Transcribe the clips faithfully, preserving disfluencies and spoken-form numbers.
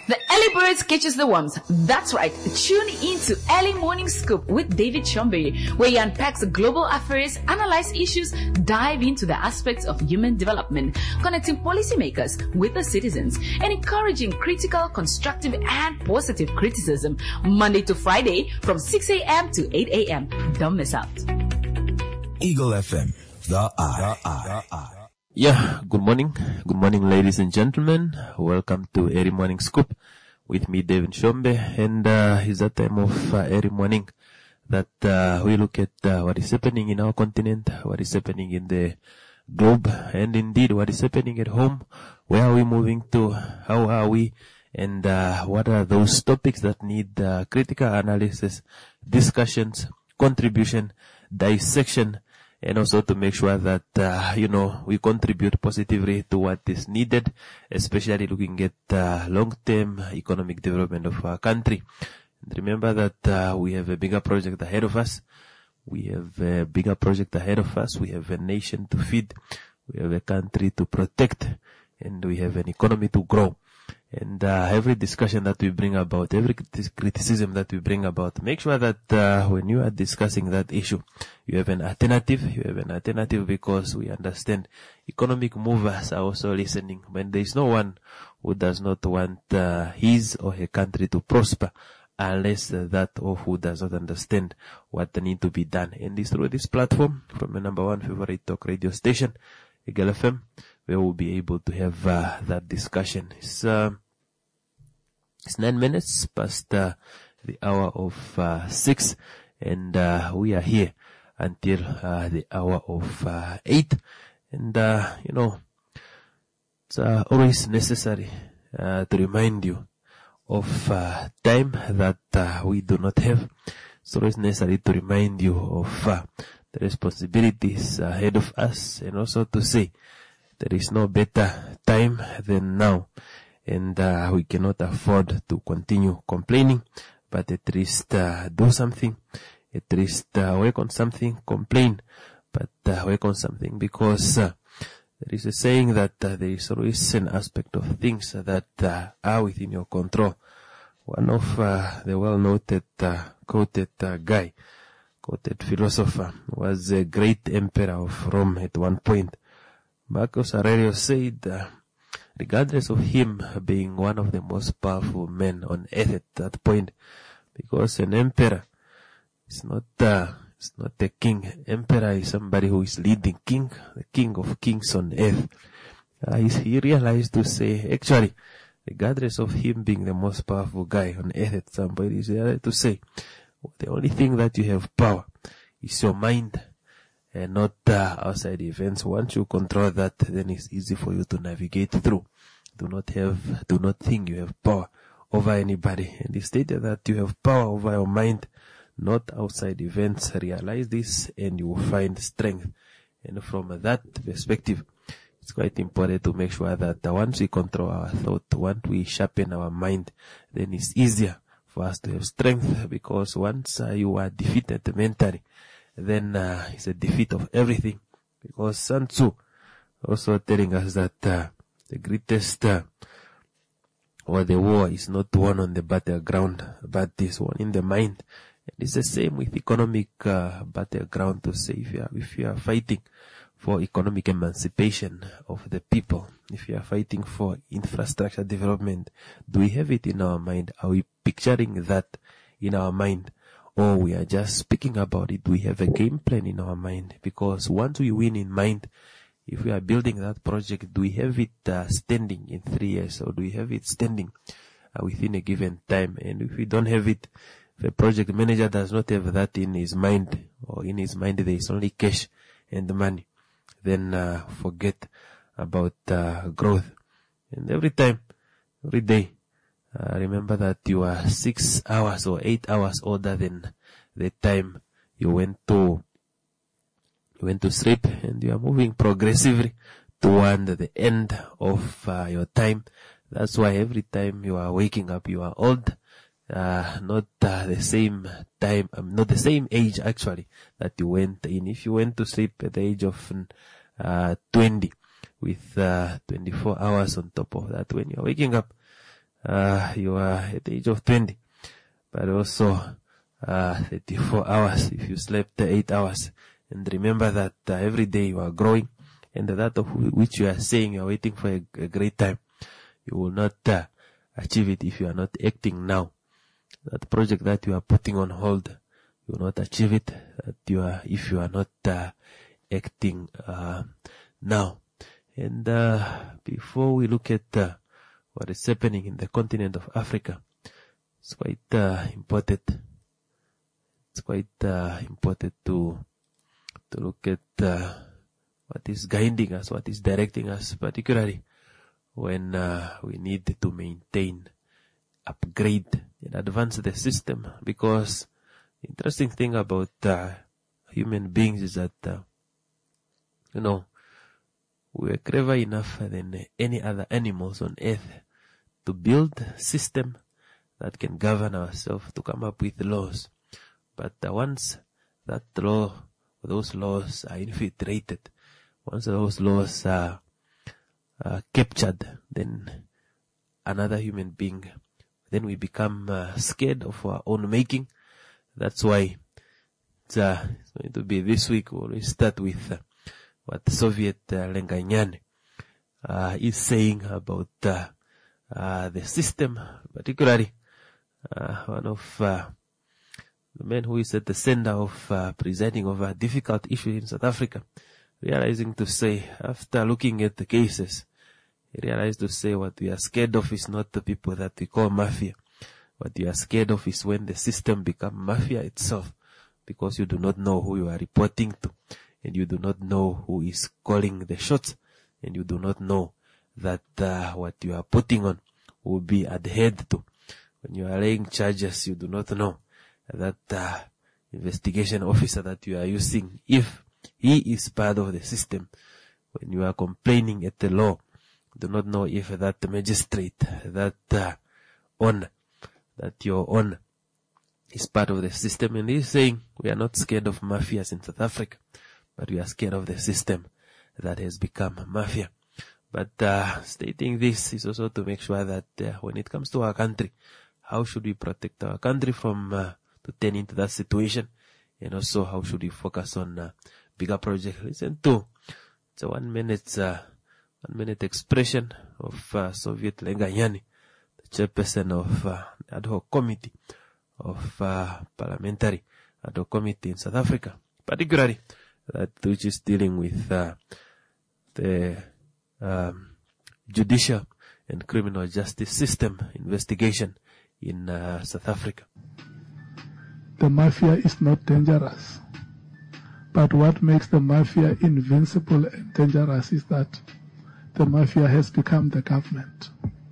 The early birds catches the worms. That's right. Tune into Early Morning Scoop with David Shombe, where he unpacks global affairs, analyze issues, dive into the aspects of human development, connecting policymakers with the citizens, and encouraging critical, constructive, and positive criticism. Monday to Friday from six a.m. to eight a.m. Don't miss out. Eagle F M, the eye. The eye. The eye. Yeah, good morning. Good morning, ladies and gentlemen. Welcome to Early Morning Scoop with me, David Shombe. And uh, it's that time of uh, early morning that uh, we look at uh, what is happening in our continent, what is happening in the globe, and indeed what is happening at home. Where are we moving to? How are we? And uh, what are those topics that need uh, critical analysis, discussions, contribution, dissection, and also to make sure that, uh, you know, we contribute positively to what is needed, especially looking at uh, long-term economic development of our country. And remember that uh, we have a bigger project ahead of us. We have a bigger project ahead of us. We have a nation to feed. We have a country to protect. And we have an economy to grow. And uh, every discussion that we bring about, every criticism that we bring about, make sure that uh, when you are discussing that issue, you have an alternative. You have an alternative because we understand economic movers are also listening. When there is no one who does not want uh, his or her country to prosper, unless uh, that or who does not understand what need to be done. And it's through this platform, from a number one favorite talk radio station, Eagle F M, where we'll be able to have uh, that discussion. It's, uh, it's nine minutes past uh, the hour of uh, six, and uh, we are here until uh, the hour of uh, eight. And, uh, you know, it's uh, always necessary uh, to remind you of uh, time that uh, we do not have. It's always necessary to remind you of uh, the responsibilities ahead of us, and also to say there is no better time than now, and uh, we cannot afford to continue complaining, but at least uh, do something, at least uh, work on something, complain, but uh, work on something, because uh, there is a saying that uh, there is always an aspect of things that uh, are within your control. One of uh, the well-noted, uh, quoted uh, guy, quoted philosopher, was a great emperor of Rome at one point. Marcus Aurelius said, uh, regardless of him being one of the most powerful men on earth at that point, because an emperor is not uh, is not a king. Emperor is somebody who is leading king, the king of kings on earth. Uh, he realized to say, actually, regardless of him being the most powerful guy on earth at some point, he's realized to say, the only thing that you have power is your mind, and not uh, outside events. Once you control that, then it's easy for you to navigate through. Do not have, do not think you have power over anybody. And he stated that you have power over your mind, not outside events. Realize this, and you will find strength. And from that perspective, it's quite important to make sure that once we control our thought, once we sharpen our mind, then it's easier for us to have strength, because once uh, you are defeated mentally, then uh, it's a defeat of everything. Because Sun Tzu also telling us that uh, the greatest uh, or the war is not won on the battleground, but is won in the mind. And it's the same with economic uh, battleground, to say if you are, if you are fighting for economic emancipation of the people, if you are fighting for infrastructure development, do we have it in our mind? Are we picturing that in our mind? Or we are just speaking about it? Do we have a game plan in our mind? Because once we win in mind, if we are building that project, do we have it uh, standing in three years? Or do we have it standing uh, within a given time? And if we don't have it, if a project manager does not have that in his mind, or in his mind there is only cash and money, then uh, forget about uh, growth. And every time, every day, Uh, remember that you are six hours or eight hours older than the time you went to you went to sleep, and you are moving progressively toward the end of uh, your time. That's why every time you are waking up, you are old, uh, not uh, the same time, um, not the same age actually that you went in. If you went to sleep at the age of uh, twenty, with uh, twenty-four hours on top of that, when you're waking up, uh, you are at the age of twenty, but also uh, thirty-four hours if you slept eight hours. And remember that uh, every day you are growing, and that of which you are saying you are waiting for a, a great time, you will not uh, achieve it if you are not acting now. That project that you are putting on hold, you will not achieve it that you are, if you are not uh, acting uh, now. And uh, before we look at uh, what is happening in the continent of Africa, it's quite uh, important. It's quite uh, important to to look at uh, what is guiding us, what is directing us, particularly when uh, we need to maintain, upgrade, and advance the system. Because the interesting thing about uh, human beings is that, uh, you know, we are clever enough than any other animals on earth to build a system that can govern ourselves, to come up with laws. But uh, once that law, those laws are infiltrated, once those laws are uh, captured, then another human being, then we become uh, scared of our own making. That's why it's, uh, it's going to be this week. We'll start with uh, what Soviet uh, Lenganyane uh, is saying about uh, uh, the system, particularly uh, one of uh, the man who is at the center of uh, presiding over a difficult issue in South Africa, realizing to say, after looking at the cases, he realized to say what we are scared of is not the people that we call mafia. What we are scared of is when the system becomes mafia itself, because you do not know who you are reporting to, and you do not know who is calling the shots, and you do not know that uh, what you are putting on will be adhered to. When you are laying charges, you do not know that uh, investigation officer that you are using, if he is part of the system. When you are complaining at the law, do not know if that magistrate, that uh, on, that your own is part of the system. And he's saying we are not scared of mafias in South Africa, but we are scared of the system that has become mafia. But uh, stating this is also to make sure that uh, when it comes to our country, how should we protect our country from uh, to turn into that situation, and also how should we focus on uh, bigger projects. Listen to it's a one minute uh, one minute expression of uh, Soviet Lenganyane, the chairperson of uh, the ad hoc committee of uh, parliamentary ad hoc committee in South Africa, particularly that which is dealing with uh, the um, judicial and criminal justice system investigation in uh, South Africa. The mafia is not dangerous, but what makes the mafia invincible and dangerous is that the mafia has become the government.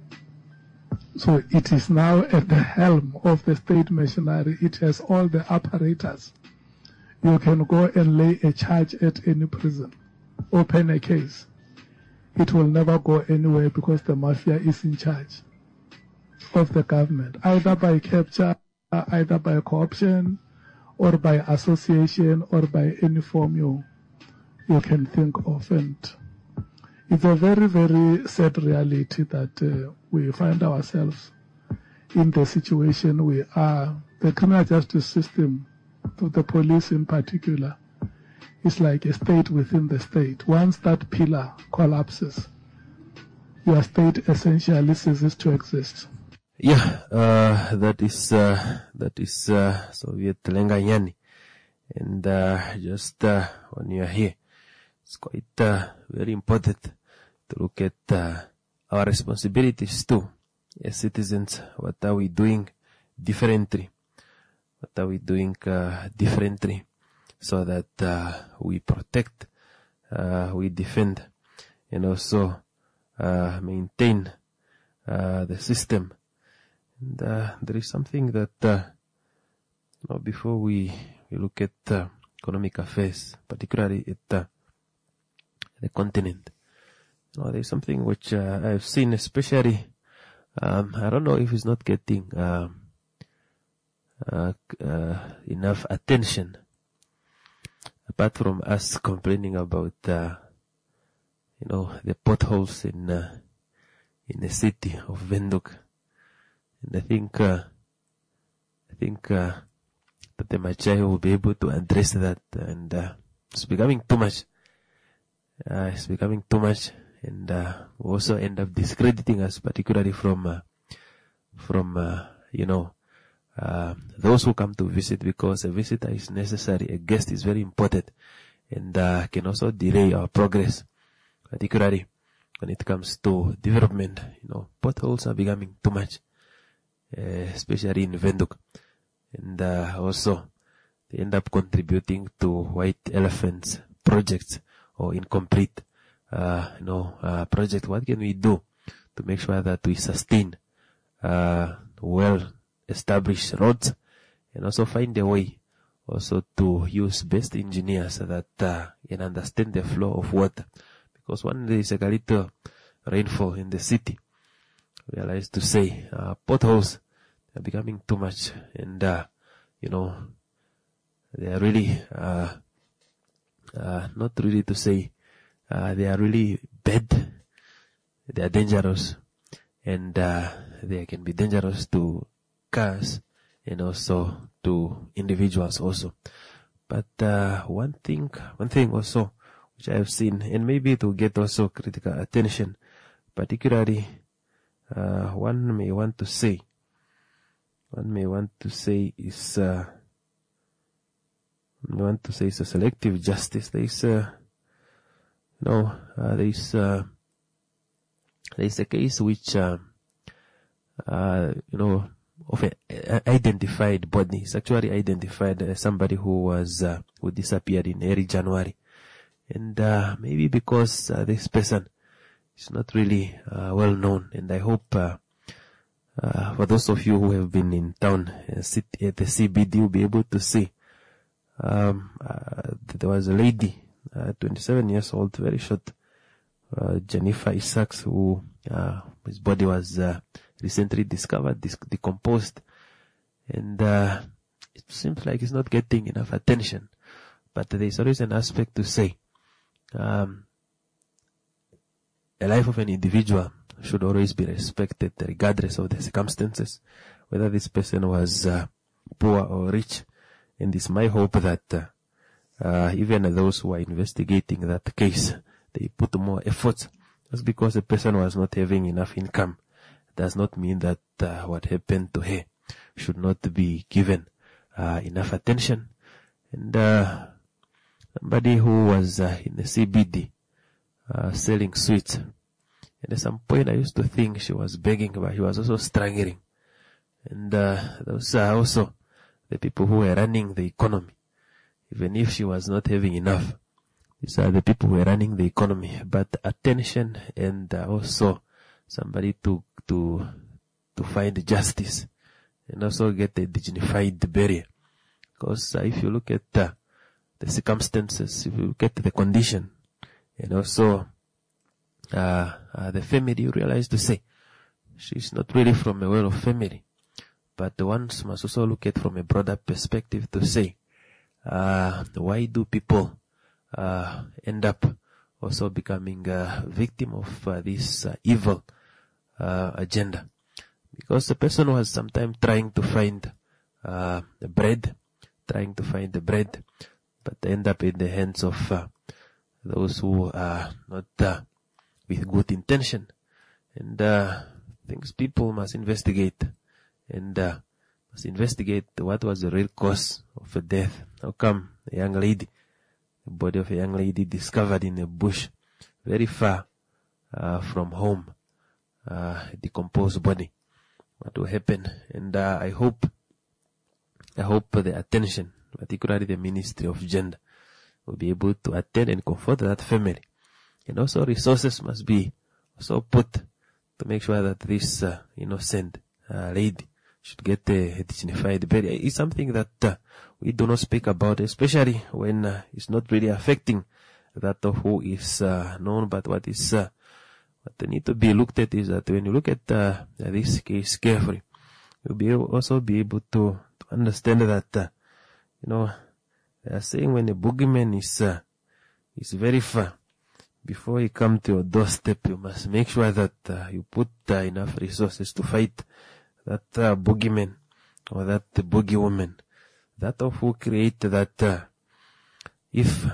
So it is now at the helm of the state machinery. It has all the apparatus. You can go and lay a charge at any prison, open a case. It will never go anywhere because the mafia is in charge of the government, either by capture, either by corruption, or by association, or by any form you, you can think of. And it's a very, very sad reality that uh, we find ourselves in the situation we are. The criminal justice system, the police in particular, is like a state within the state. Once that pillar collapses, your state essentially ceases to exist. Yeah, uh, that is, uh, that is, uh, Soviet Lenganyane. And, uh, just, uh, when you are here, it's quite, uh, very important to look at, uh, our responsibilities too, as citizens. What are we doing differently? What are we doing, uh, differently so that, uh, we protect, uh, we defend, and also, uh, maintain, uh, the system. And, uh, there is something that, uh, you know, before we, we look at uh, economic affairs, particularly at uh, the continent, you know, there is something which uh, I've seen, especially, um, I don't know if it's not getting uh, uh, uh, enough attention, apart from us complaining about, uh, you know, the potholes in uh, in the city of Windhoek. And I think, uh, I think, uh, that the Machai will be able to address that, and, uh, it's becoming too much. Uh, it's becoming too much, and, uh, we also end up discrediting us, particularly from, uh, from, uh, you know, uh, those who come to visit, because a visitor is necessary, a guest is very important, and, uh, can also delay our progress, particularly when it comes to development. You know, potholes are becoming too much, uh, especially in Windhoek. And, uh, also, they end up contributing to white elephants projects or incomplete, uh, you know, uh, project. What can we do to make sure that we sustain, uh, well-established roads, and also find a way also to use best engineers that, uh, can understand the flow of water. Because when there is a little rainfall in the city, realize to say, uh, potholes are becoming too much, and, uh, you know, they are really, uh, uh, not really to say, uh, they are really bad. They are dangerous, and, uh, they can be dangerous to cars and also to individuals also. But, uh, one thing, one thing also, which I have seen, and maybe to get also critical attention, particularly, uh, one may want to say, one may want to say is, uh, one may want to say is a selective justice. There is, uh, no, uh, there is, uh, there is a case which, uh, uh, you know, of an identified body. It's actually identified as somebody who was, uh, who disappeared in early January. And, uh, maybe because, uh, this person is not really, uh, well known, and I hope, uh, Uh, for those of you who have been in town, uh, sit at the C B D, you'll be able to see, um, uh, there was a lady, uh, twenty-seven years old, very short, uh, Jennifer Isaacs, who, uh, his body was, uh, recently discovered, dis- decomposed, and, uh, it seems like it's not getting enough attention, but there's always an aspect to say, um, the life of an individual should always be respected regardless of the circumstances, whether this person was uh, poor or rich. And it's my hope that uh, uh, even those who are investigating that case, they put more efforts. Just because a person was not having enough income does not mean that uh, what happened to her should not be given uh, enough attention. And uh, somebody who was uh, in the C B D uh, selling sweets, and at some point I used to think she was begging, but she was also struggling. And uh, those are also the people who were running the economy. Even if she was not having enough, these are the people who were running the economy. But attention, and uh, also somebody to to to find justice, and also get a dignified burial. Because uh, if you look at uh, the circumstances, if you look at the condition, and also Uh, uh, the family, you realize to say, she's not really from a well-off family. But one must also look at from a broader perspective to say, uh, why do people, uh, end up also becoming a victim of uh, this uh, evil, uh, agenda? Because the person was sometimes trying to find, uh, the bread, trying to find the bread, but end up in the hands of, uh, those who are not, uh, with good intention. And uh things people must investigate, and uh must investigate what was the real cause of the death. How come a young lady, the body of a young lady discovered in a bush very far uh from home, uh decomposed body? What will happen? And uh, I hope I hope the attention, particularly the Ministry of Gender, will be able to attend and comfort that family. And also resources must be also put to make sure that this uh, innocent uh, lady should get a dignified burial. It's something that uh, we do not speak about, especially when uh, it's not really affecting that of who is uh, known. But what is uh, what need to be looked at is that when you look at uh, this case carefully, you'll be able, also be able to, to understand that uh, you know, they are saying when a boogeyman is uh, is very far, before you come to your doorstep, you must make sure that uh, you put uh, enough resources to fight that uh, boogeyman or that uh, boogie woman, that of who create that, uh, if,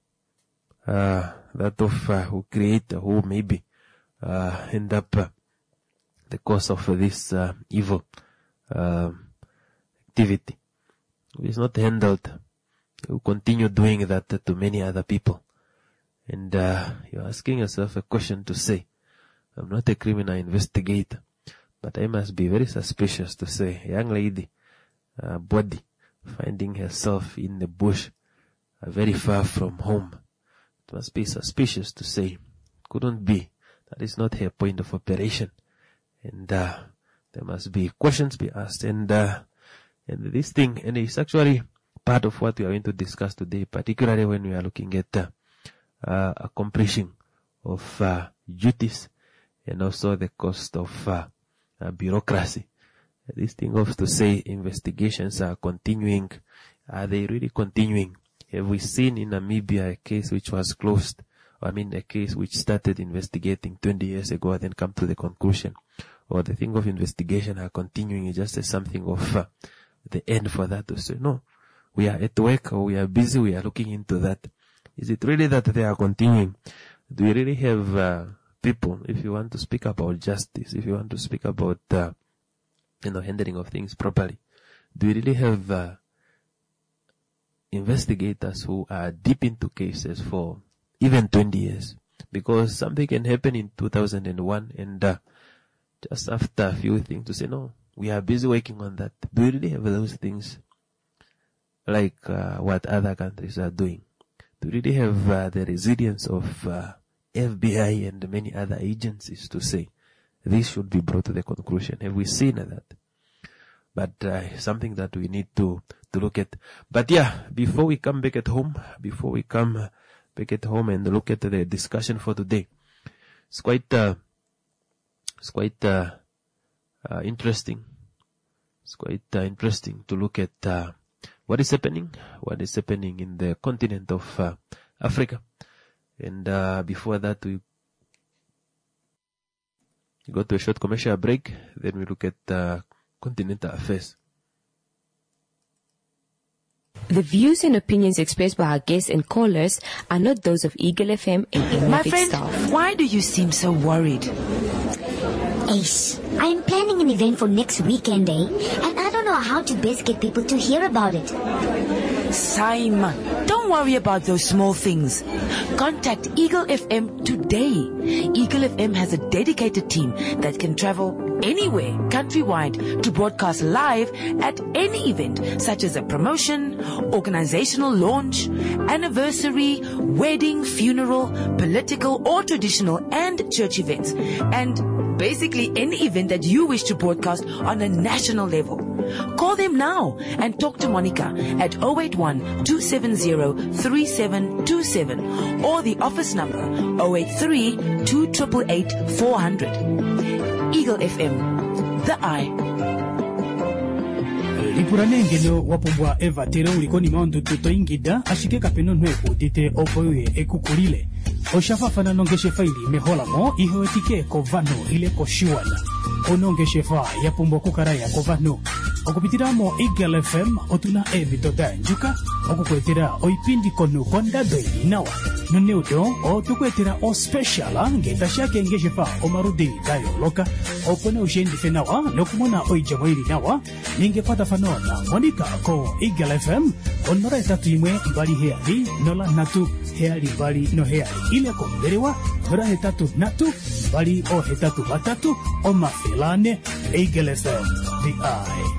uh, that of uh, who create, who maybe, uh, end up, uh, the cause of uh, this, uh, evil, uh, activity. If it's not handled, you continue doing that uh, to many other people. And, uh, you're asking yourself a question to say, I'm not a criminal investigator, but I must be very suspicious to say, a young lady, uh, body, finding herself in the bush, uh, very far from home. It must be suspicious to say, couldn't be. That is not her point of operation. And, uh, there must be questions be asked. And, uh, and this thing, and it's actually part of what we are going to discuss today, particularly when we are looking at, uh, uh accomplishing of, uh, duties and also the cost of, uh, uh bureaucracy. This thing of to say investigations are continuing. Are they really continuing? Have we seen in Namibia a case which was closed? I mean, a case which started investigating twenty years ago and then come to the conclusion? Or the thing of investigation are continuing is just a something of uh, the end for that to say, no, we are at work or we are busy, we are looking into that. Is it really that they are continuing? Do we really have uh, people, if you want to speak about justice, if you want to speak about uh, you know, handling of things properly, do we really have uh, investigators who are deep into cases for even twenty years? Because something can happen in two thousand one and uh, just after a few things to say, no, we are busy working on that. Do we really have those things like uh, what other countries are doing? Do we really have uh, the resilience of uh, F B I and many other agencies to say this should be brought to the conclusion? Have we seen that? But uh, something that we need to, to look at. But yeah, before we come back at home, before we come back at home and look at the discussion for today, it's quite, uh, it's quite, uh, uh, interesting. It's quite uh, interesting to look at, uh, what is happening, what is happening in the continent of, uh, Africa. And, uh, before that, we go to a short commercial break. Then we look at, uh, continental affairs. The views and opinions expressed by our guests and callers are not those of Eagle F M and any My of its friend, staff. why do you seem so worried? Ace, I am planning an event for next weekend, eh? And I don't know how to best get people to hear about it. Simon, don't worry about those small things. Contact Eagle F M today. Eagle F M has a dedicated team that can travel anywhere countrywide to broadcast live at any event, such as a promotion, organizational launch, anniversary, wedding, funeral, political or traditional and church events, and basically any event that you wish to broadcast on a national level. Call them now and talk to Monica at zero eight one, two seven zero, three seven two seven or the office number zero eight three, two eight eight, four hundred. Eagle F M, the eye. Ipuranengelo wapumbwa Eva tere ulikoni maundu tuto ingida ashike kapeno nweku dite opoye ekukulile. Oshafafana nongeshe faili mehola mo iho etike kovano ile koshiwana. Onongeshe fa ya pumbo kukaraya kovano. Okupitiramo Eagle F M otuna ebitoda njuka. Okukwetera oipindi konu konda doi nawa. Nuneudo o tukwetera o special ngeta shake ngeshe fa omarudi dayo loka. Opone ushendi fenawa nokumona oijamwiri nawa. Ningepata fanona Monica ko Eagle F M onora etatu imwe mbali heali nola natu heali mbali no heali ile konderewa nora hetatu natu mbali o hetatu batatu o mafilane. Eagle F M, the eye.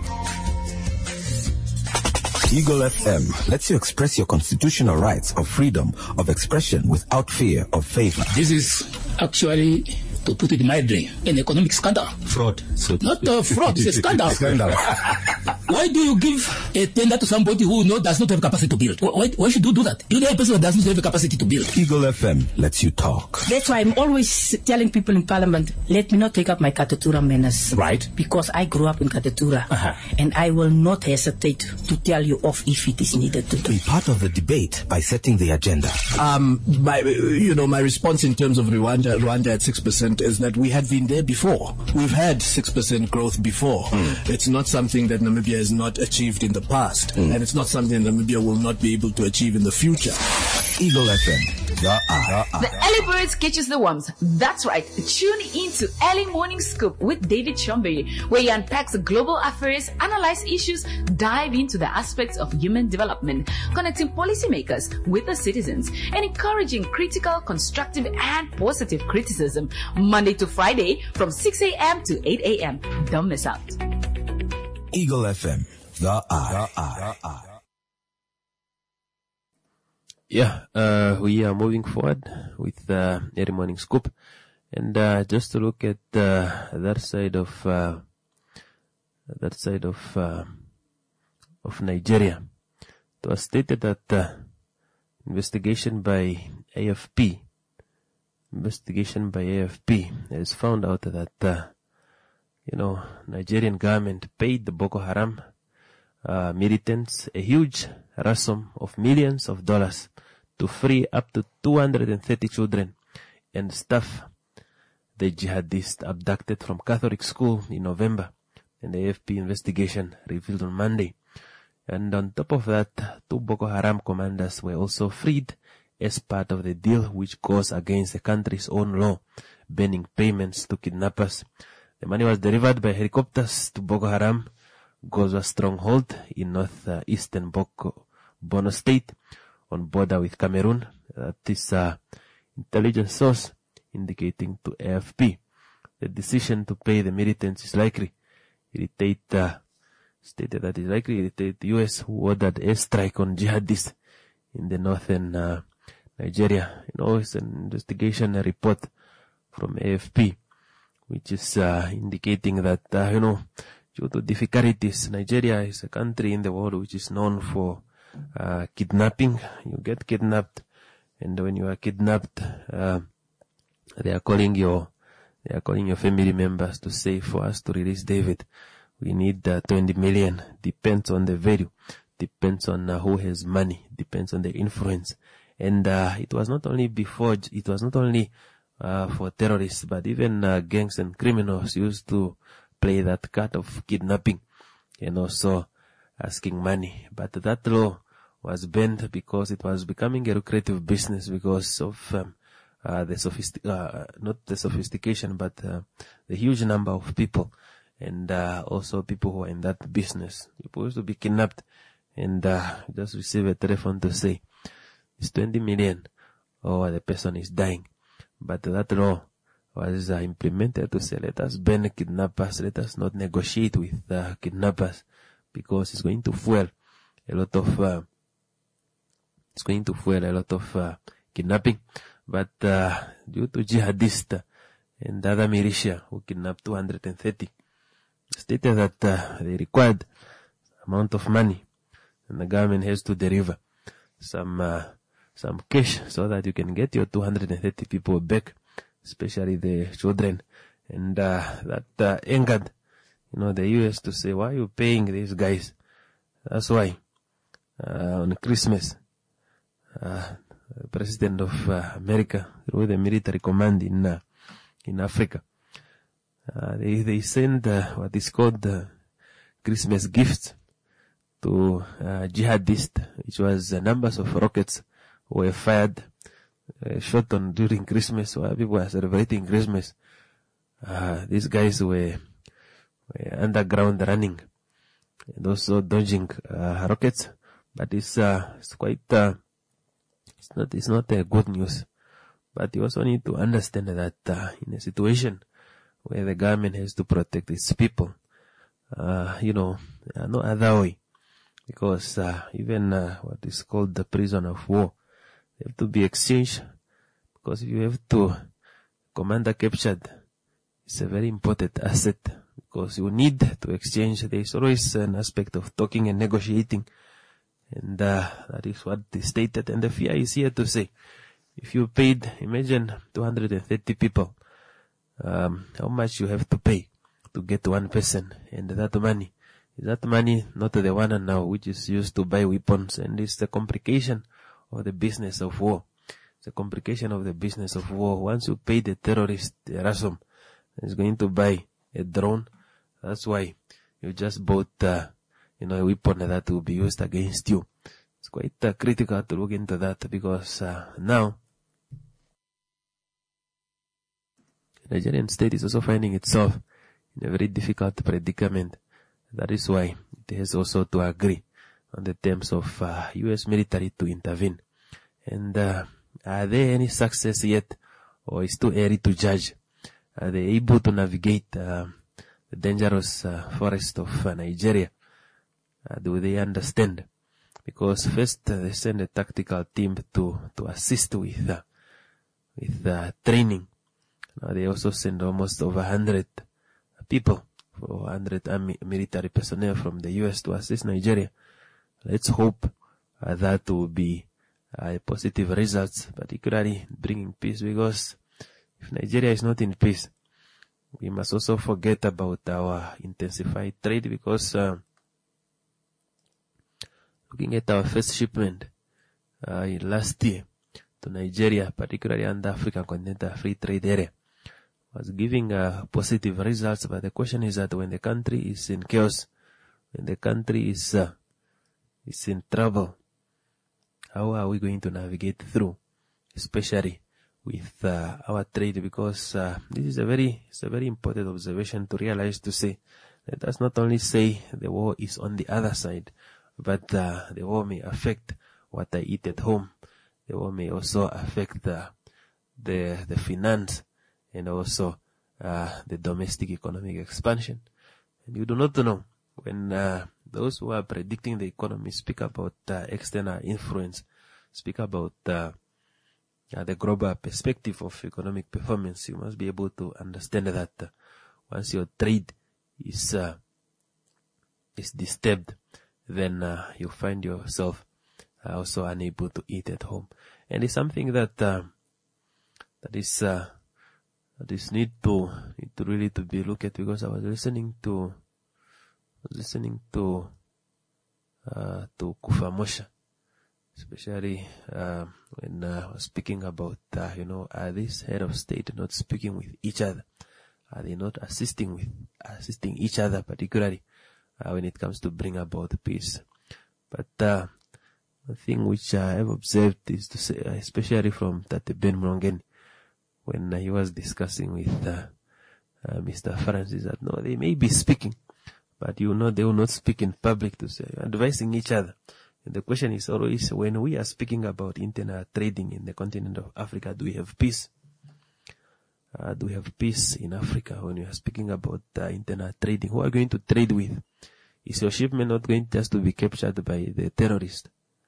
Eagle F M lets you express your constitutional rights of freedom of expression without fear of favor. This is actually, to put it mildly, an economic scandal. Fraud. So Not a fraud, it's a scandal. Scandal. Why do you give a tender to somebody who no, does not have capacity to build? Why, why should you do that? You need a person who does not have the capacity to build. Eagle F M lets you talk. That's why I'm always telling people in Parliament, let me not take up my Katatura manners. Right. Because I grew up in Katatura. Uh-huh. And I will not hesitate to tell you off if it is needed to do. Be part of the debate by setting the agenda. Um, my, you know, my response in terms of Rwanda, Rwanda at six percent is that we had been there before. We've had six percent growth before. Mm. It's not something that Namibia has not achieved in the past. Mm. And it's not something that Namibia will not be able to achieve in the future. Eagle F M. The, uh, uh. the early birds catches the worms. That's right. Tune into Early Morning Scoop with David Chombe, where he unpacks global affairs, analyze issues, dive into the aspects of human development, connecting policymakers with the citizens, and encouraging critical, constructive, and positive criticism. Monday to Friday from six a.m. to eight a.m. Don't miss out. Eagle F M. The I. The I. The I. Yeah, uh, we are moving forward with uh, Early Morning Scoop. And uh, just to look at uh, that side of uh, that side of uh, of Nigeria, it was stated that uh, investigation by A F P, investigation by A F P has found out that uh, you know Nigerian government paid the Boko Haram uh, militants a huge ransom of millions of dollars to free up to two hundred thirty children and staff the jihadists abducted from Catholic school in November, and the A F P investigation revealed on Monday. And on top of that, two Boko Haram commanders were also freed as part of the deal, which goes against the country's own law, banning payments to kidnappers. The money was delivered by helicopters to Boko Haram, Gozwa stronghold in northeastern Boko, Borno State, on border with Cameroon. That is uh, intelligence source indicating to A F P. The decision to pay the militants is likely irritate, uh, stated that it is likely irritate the U S, who ordered a strike on jihadists in the northern uh, Nigeria. You know, it's an investigation a report from A F P, which is uh, indicating that, uh, you know, due to difficulties, Nigeria is a country in the world which is known for Uh, kidnapping. You get kidnapped, and when you are kidnapped, uh, they are calling your, they are calling your family members to say, for us to release David, we need uh, twenty million. Depends on the value, depends on uh, who has money, depends on the influence. And uh, it was not only before, it was not only uh, for terrorists, but even uh, gangs and criminals used to play that card of kidnapping, and also asking money. But that law was banned because it was becoming a lucrative business because of um, uh, the sophistic, uh, not the sophistication, but uh, the huge number of people, and uh, also people who are in that business. People used to be kidnapped and uh, just receive a telephone to say it's twenty million or the person is dying. But that law was uh, implemented to say, let us ban kidnappers, let us not negotiate with uh, kidnappers, because it's going to fuel a lot of, uh, it's going to fuel a lot of uh, kidnapping. But uh, due to jihadists and other militia who kidnapped two hundred thirty, stated that uh, they required amount of money, and the government has to deliver some uh, some cash so that you can get your two hundred thirty people back, especially the children. And uh, that uh, angered, you know, the U S to say, why are you paying these guys? That's why, uh, on Christmas, uh, the President of uh, America, through the military command in, uh, in Africa, uh, they, they send, uh, what is called, uh, Christmas gifts to, uh, jihadists, which was uh, numbers of rockets were fired, uh, shot on during Christmas, while people were celebrating Christmas. Uh, these guys were, underground running and also dodging uh, rockets, but it's uh, it's quite uh, it's not it's not a good news. But you also need to understand that uh, in a situation where the government has to protect its people, uh, you know, no other way, because uh, even uh, what is called the prison of war, they have to be exchanged, because if you have to commander captured, it's a very important asset. because you need to exchange. There is always an aspect of talking and negotiating, and uh, that is what they stated. And the fear is here to say, if you paid, imagine two hundred thirty people, um, how much you have to pay to get one person, and that money, is that money not the one now which is used to buy weapons, and it's the complication of the business of war. It's a complication of the business of war. Once you pay the terrorist, the ransom, he's going to buy a drone. That's why you just bought, uh, you know, a weapon that will be used against you. It's quite uh, critical to look into that, because uh, now the Nigerian state is also finding itself in a very difficult predicament. That is why it has also to agree on the terms of uh, U S military to intervene. And uh, are there any success yet, or is too early to judge? Are they able to navigate uh, the dangerous uh, forest of uh, Nigeria? Uh, do they understand? Because first uh, they send a tactical team to to assist with uh, with uh, training. Now they also send almost over one hundred people, for one hundred army military personnel from the U S to assist Nigeria. Let's hope uh, that will be uh, positive results, particularly bringing peace, because if Nigeria is not in peace, we must also forget about our intensified trade, because uh, looking at our first shipment uh, in last year to Nigeria, particularly under African Continental Free Trade Area, was giving uh, positive results. But the question is that when the country is in chaos, when the country is uh, is in trouble, how are we going to navigate through, especially with uh, our trade? Because uh, this is a very it's a very important observation to realize, to say let us not only say the war is on the other side, but uh, the war may affect what I eat at home. The war may also affect uh, the the finance, and also uh, the domestic economic expansion. And you do not know, when uh, those who are predicting the economy speak about uh, external influence, speak about uh, uh, the global perspective of economic performance, you must be able to understand that uh, once your trade is uh, is disturbed, then uh, you find yourself uh, also unable to eat at home. And it's something that uh, that is uh, that is need to need to really to be looked at, because I was listening to was listening to uh, to Kufa Mosha, especially uh, when uh, I was speaking about uh, you know, are these head of state not speaking with each other? Are they not assisting with assisting each other, particularly uh, when it comes to bring about peace? But uh, the thing which I have observed is to say, especially from Tate Ben Mlongeni, when uh, he was discussing with uh, uh, Mister Francis, that no, they may be speaking, but you know they will not speak in public, to say, advising each other. And the question is always, when we are speaking about internal trading in the continent of Africa, do we have peace? Uh, do we have peace in Africa? When you are speaking about uh, internal trading, who are you going to trade with? Is your shipment not going just to be captured by the terrorist?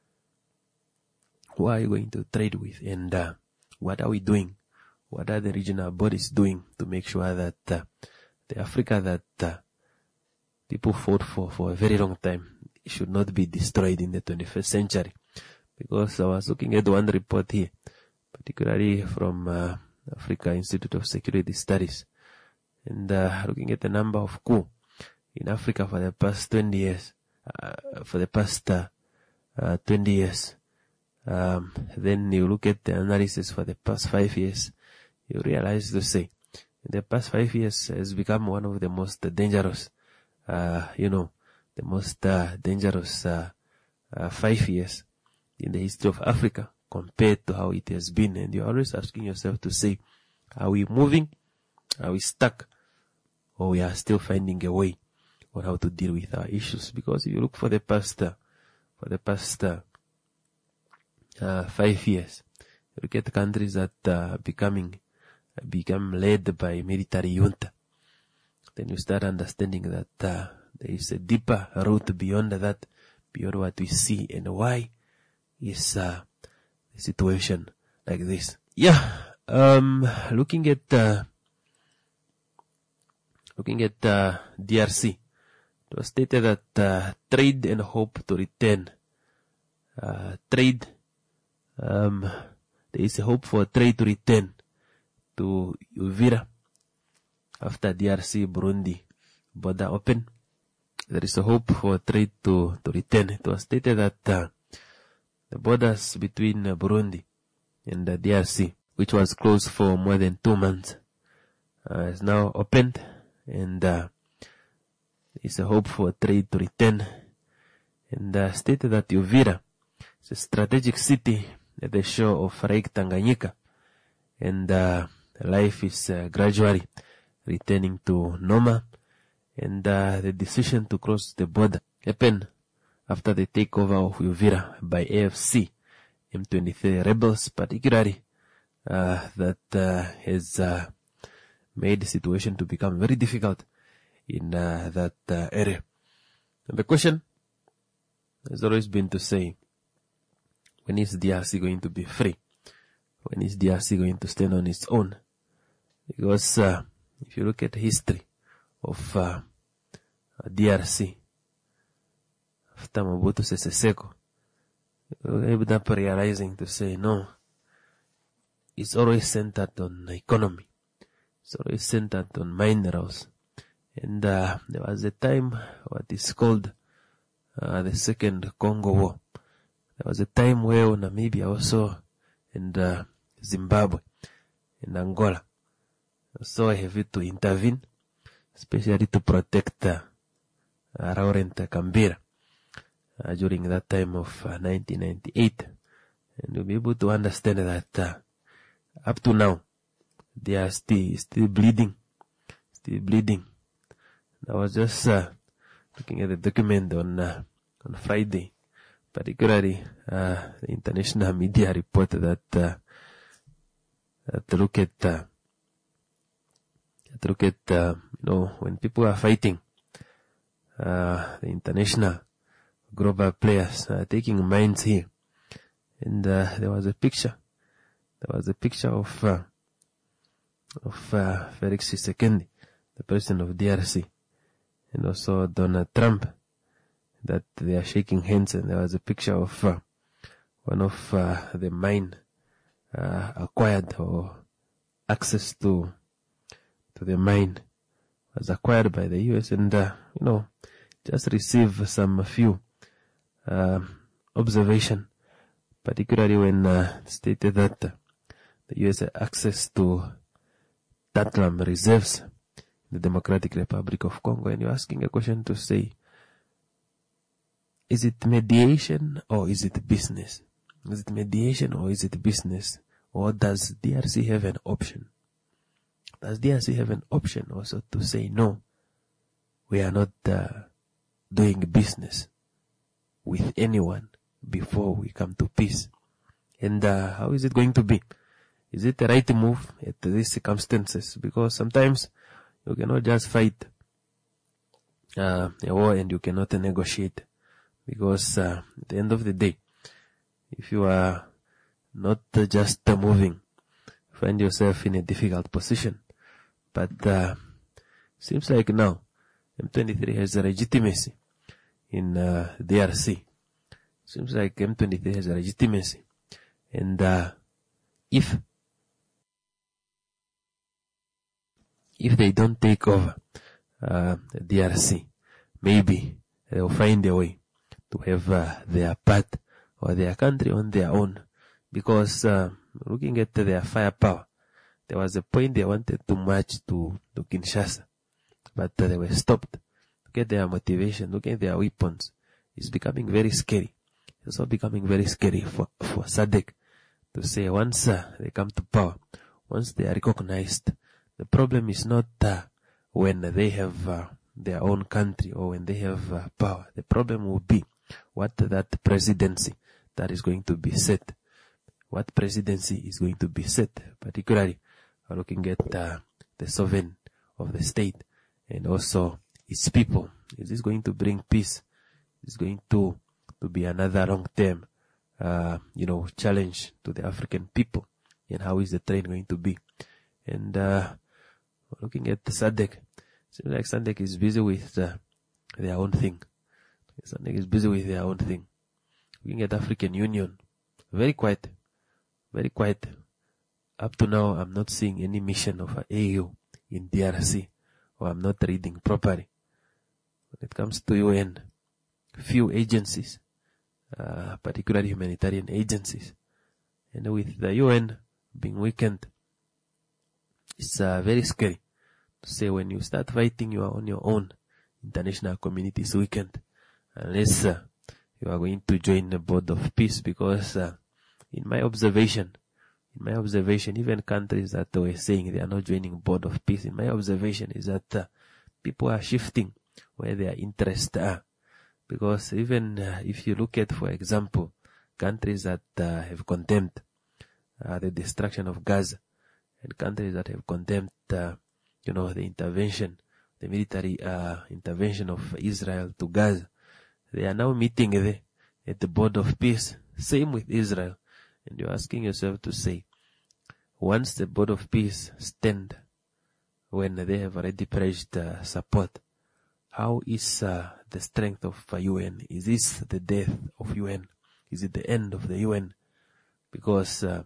Who are you going to trade with? And uh, what are we doing? What are the regional bodies doing to make sure that uh, the Africa that uh, people fought for for a very long time should not be destroyed in the twenty-first century? Because I was looking at one report here, particularly from uh, Africa Institute of Security Studies, and uh, looking at the number of coups in Africa for the past twenty years, uh, for the past uh, uh, twenty years. Um, then you look at the analysis for the past five years, you realize to say, the past five years has become one of the most dangerous, uh, you know, the most uh, dangerous uh, uh, five years in the history of Africa compared to how it has been. And you're always asking yourself to say, are we moving? Are we stuck? Or we are still finding a way on how to deal with our issues? Because if you look for the past, uh, for the past uh, uh, five years, you look at countries that are uh, becoming become led by military junta, then you start understanding that uh, there is a deeper root beyond that, beyond what we see, and why is uh, the situation like this. Yeah, um, looking at uh, looking at uh, D R C, it was stated that uh, trade and hope to return. Uh, trade, um, there is a hope for trade to return to Uvira after D R C Burundi border open. There is a hope for trade to, to return. It was stated that uh, the borders between uh, Burundi and the D R C, which was closed for more than two months, uh, is now opened, and uh, there is a hope for trade to return. And uh, stated that Uvira is a strategic city at the shore of Lake Tanganyika, and uh, life is uh, gradually returning to normal. And uh, the decision to cross the border happened after the takeover of Uvira by A F C M twenty-three rebels, particularly uh, that uh, has uh, made the situation to become very difficult in uh, that uh, area. And the question has always been to say, when is D R C going to be free? When is D R C going to stand on its own? Because uh, if you look at the history of uh, D R C after Mobutu Sese Seko, we ended up realizing to say no, it's always centered on economy, it's always centered on minerals. And uh, there was a time what is called uh, the Second Congo War. There was a time where Namibia also and uh, Zimbabwe and Angola so have to intervene, especially to protect uh, Laurent Kambira uh, during that time of uh, nineteen ninety-eight. And you'll be able to understand that uh, up to now, they are still, still bleeding, still bleeding. I was just uh, looking at the document on uh, on Friday, particularly uh, the international media reported that uh, that look at uh, that look at uh, you know, when people are fighting, uh, the international global players are taking mines here, and uh, there was a picture, there was a picture of uh, of uh, Felix Tshisekedi, the president of D R C, and also Donald Trump, that they are shaking hands, and there was a picture of uh, one of uh, the mine uh, acquired, or access to to the mine was acquired by the U S, and uh, you know, just receive some few uh, observation, particularly when uh, stated that uh, the U S had access to Tatlam reserves in the Democratic Republic of Congo. And you're asking a question to say, is it mediation or is it business? Is it mediation or is it business? Or does D R C have an option? Does D R C have an option also to say, no, we are not uh, doing business with anyone before we come to peace? And uh, how is it going to be? Is it the right move at these circumstances? Because sometimes you cannot just fight uh, a war and you cannot negotiate. Because uh, at the end of the day, if you are not uh, just uh, moving, find yourself in a difficult position. But uh, seems like now M twenty-three has a legitimacy in uh, D R C. Seems like M twenty-three has a legitimacy, and uh, if if they don't take over uh, D R C, maybe they'll find a way to have uh, their part or their country on their own. Because uh, looking at their firepower, there was a point they wanted to march to, to Kinshasa, but uh, they were stopped. Look at their motivation, look at their weapons. It's becoming very scary. It's also becoming very scary for, for S A D C to say once uh, they come to power, once they are recognized, the problem is not uh, when they have uh, their own country or when they have uh, power. The problem will be what that presidency that is going to be set. What presidency is going to be set, particularly uh, looking at uh, the sovereign of the state and also its people. Is this going to bring peace? Is going to to be another long-term, uh, you know, challenge to the African people? And how is the trend going to be? And uh, looking at the S A D C, Seems like SADC is busy with uh, their own thing. SADC is busy with their own thing. Looking at African Union, very quiet, very quiet. Up to now, I'm not seeing any mission of A U in D R C, or I'm not reading properly. When it comes to U N, few agencies, uh, particularly humanitarian agencies. And with the U N being weakened, it's uh, very scary to say when you start fighting, you are on your own. International community is weakened, unless uh, you are going to join the board of peace, because uh, in my observation, in my observation, even countries that were saying they are not joining board of peace, in my observation is that uh, people are shifting where their interests are. Because even uh, if you look at, for example, countries that uh, have condemned uh, the destruction of Gaza, and countries that have condemned, uh, you know, the intervention, the military uh, intervention of Israel to Gaza, they are now meeting there at the board of peace. Same with Israel. And you're asking yourself to say, once the board of peace stand, when they have already pledged uh, support, how is uh, the strength of uh, U N? Is this the death of U N? Is it the end of the U N? Because, uh,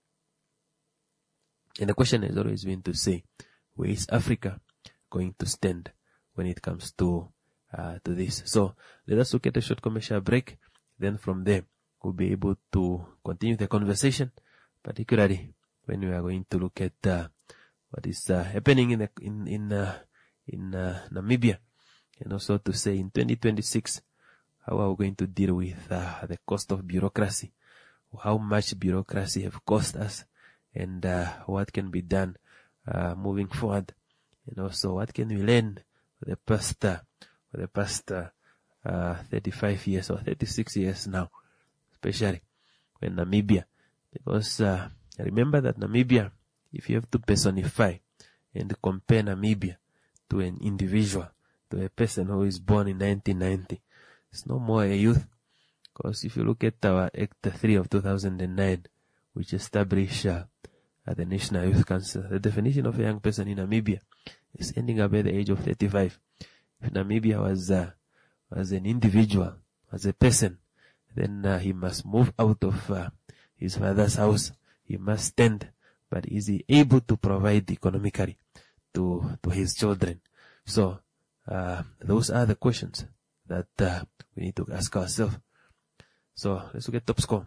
and the question has always been to say, where is Africa going to stand when it comes to uh, to this? So let us look at a short commercial break. Then from there, we'll be able to continue the conversation, particularly when we are going to look at uh, what is uh, happening in the, in in uh, in uh, Namibia, and also to say in twenty twenty-six, how are we going to deal with uh, the cost of bureaucracy, how much bureaucracy have cost us, and uh, what can be done uh, moving forward, and also what can we learn for the past uh, for the past uh, uh, thirty-five years or thirty-six years now, especially when Namibia, because uh, remember that Namibia, if you have to personify and compare Namibia to an individual, to a person who is born in nineteen ninety, it's no more a youth. Because if you look at our Act three of two thousand nine, which established uh, the National Youth Council, the definition of a young person in Namibia is ending up at the age of thirty-five. If Namibia was uh, was an individual, as a person, then uh, he must move out of uh, his father's house. He must stand, but is he able to provide economically to to his children? So uh, those are the questions that uh, we need to ask ourselves. So let's look at top score.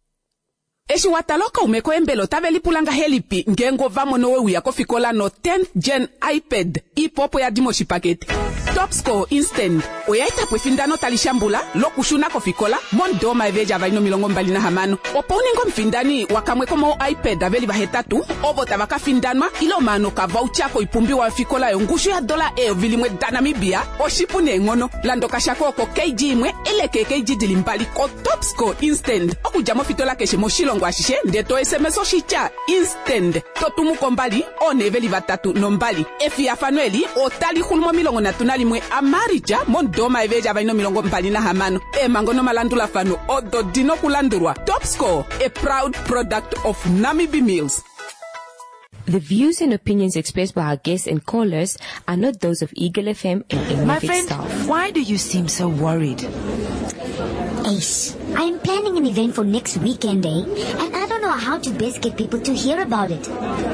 Eshiwataloka umekwembelo tabeli pulanga helipi ngengo vamo nowe uya kofikola no tenth gen iPad ipopo ya dimoshi pakete. Top score instant. Oyaita pwefindano talishambula lokushuna kofikola mondoma eveja vaino milongo mbali na hamano. Oponingo mfindani wakamwe komo iPad aveli vahetatu obota vakafindanwa ilo mano ka voucher ko ipumbi wa fikola yongushu ya dola e vilimwe danamibia oshipune ngono lando kashakoko K G imwe ele K G dilimbali ko top score instant. Okujamo fitola keshe moshilo ngwashishe ndeto S M S oshicha instant. Totumu kombali oneveli vatatu nombali. Efi ya fanueli otali hulmo milongo na tunali mwe amarija mondoma eveja vaino milongo mbali na hamano. E mangono malandula fanu odo dino kulandurwa. Top score, a proud product of Namibi Mills. The views and opinions expressed by our guests and callers are not those of Eagle F M and My any of its friend, staff. why do you seem so worried? Ace, I'm planning an event for next weekend, eh? And I don't know how to best get people to hear about it.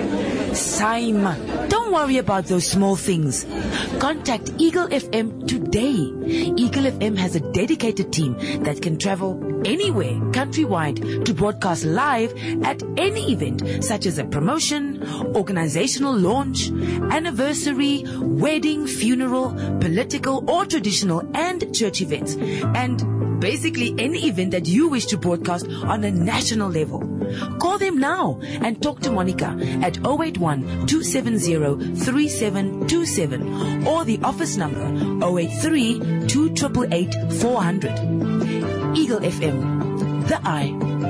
Simon, don't worry about those small things. Contact Eagle F M today. Eagle F M has a dedicated team that can travel anywhere countrywide to broadcast live at any event, such as a promotion, organizational launch, anniversary, wedding, funeral, political or traditional and church events, and basically any event that you wish to broadcast on a national level. Call them now and talk to Monica at zero eight one, two seven zero, three seven two seven or the office number zero eight three, two eight eight, four hundred. Eagle F M, the eye.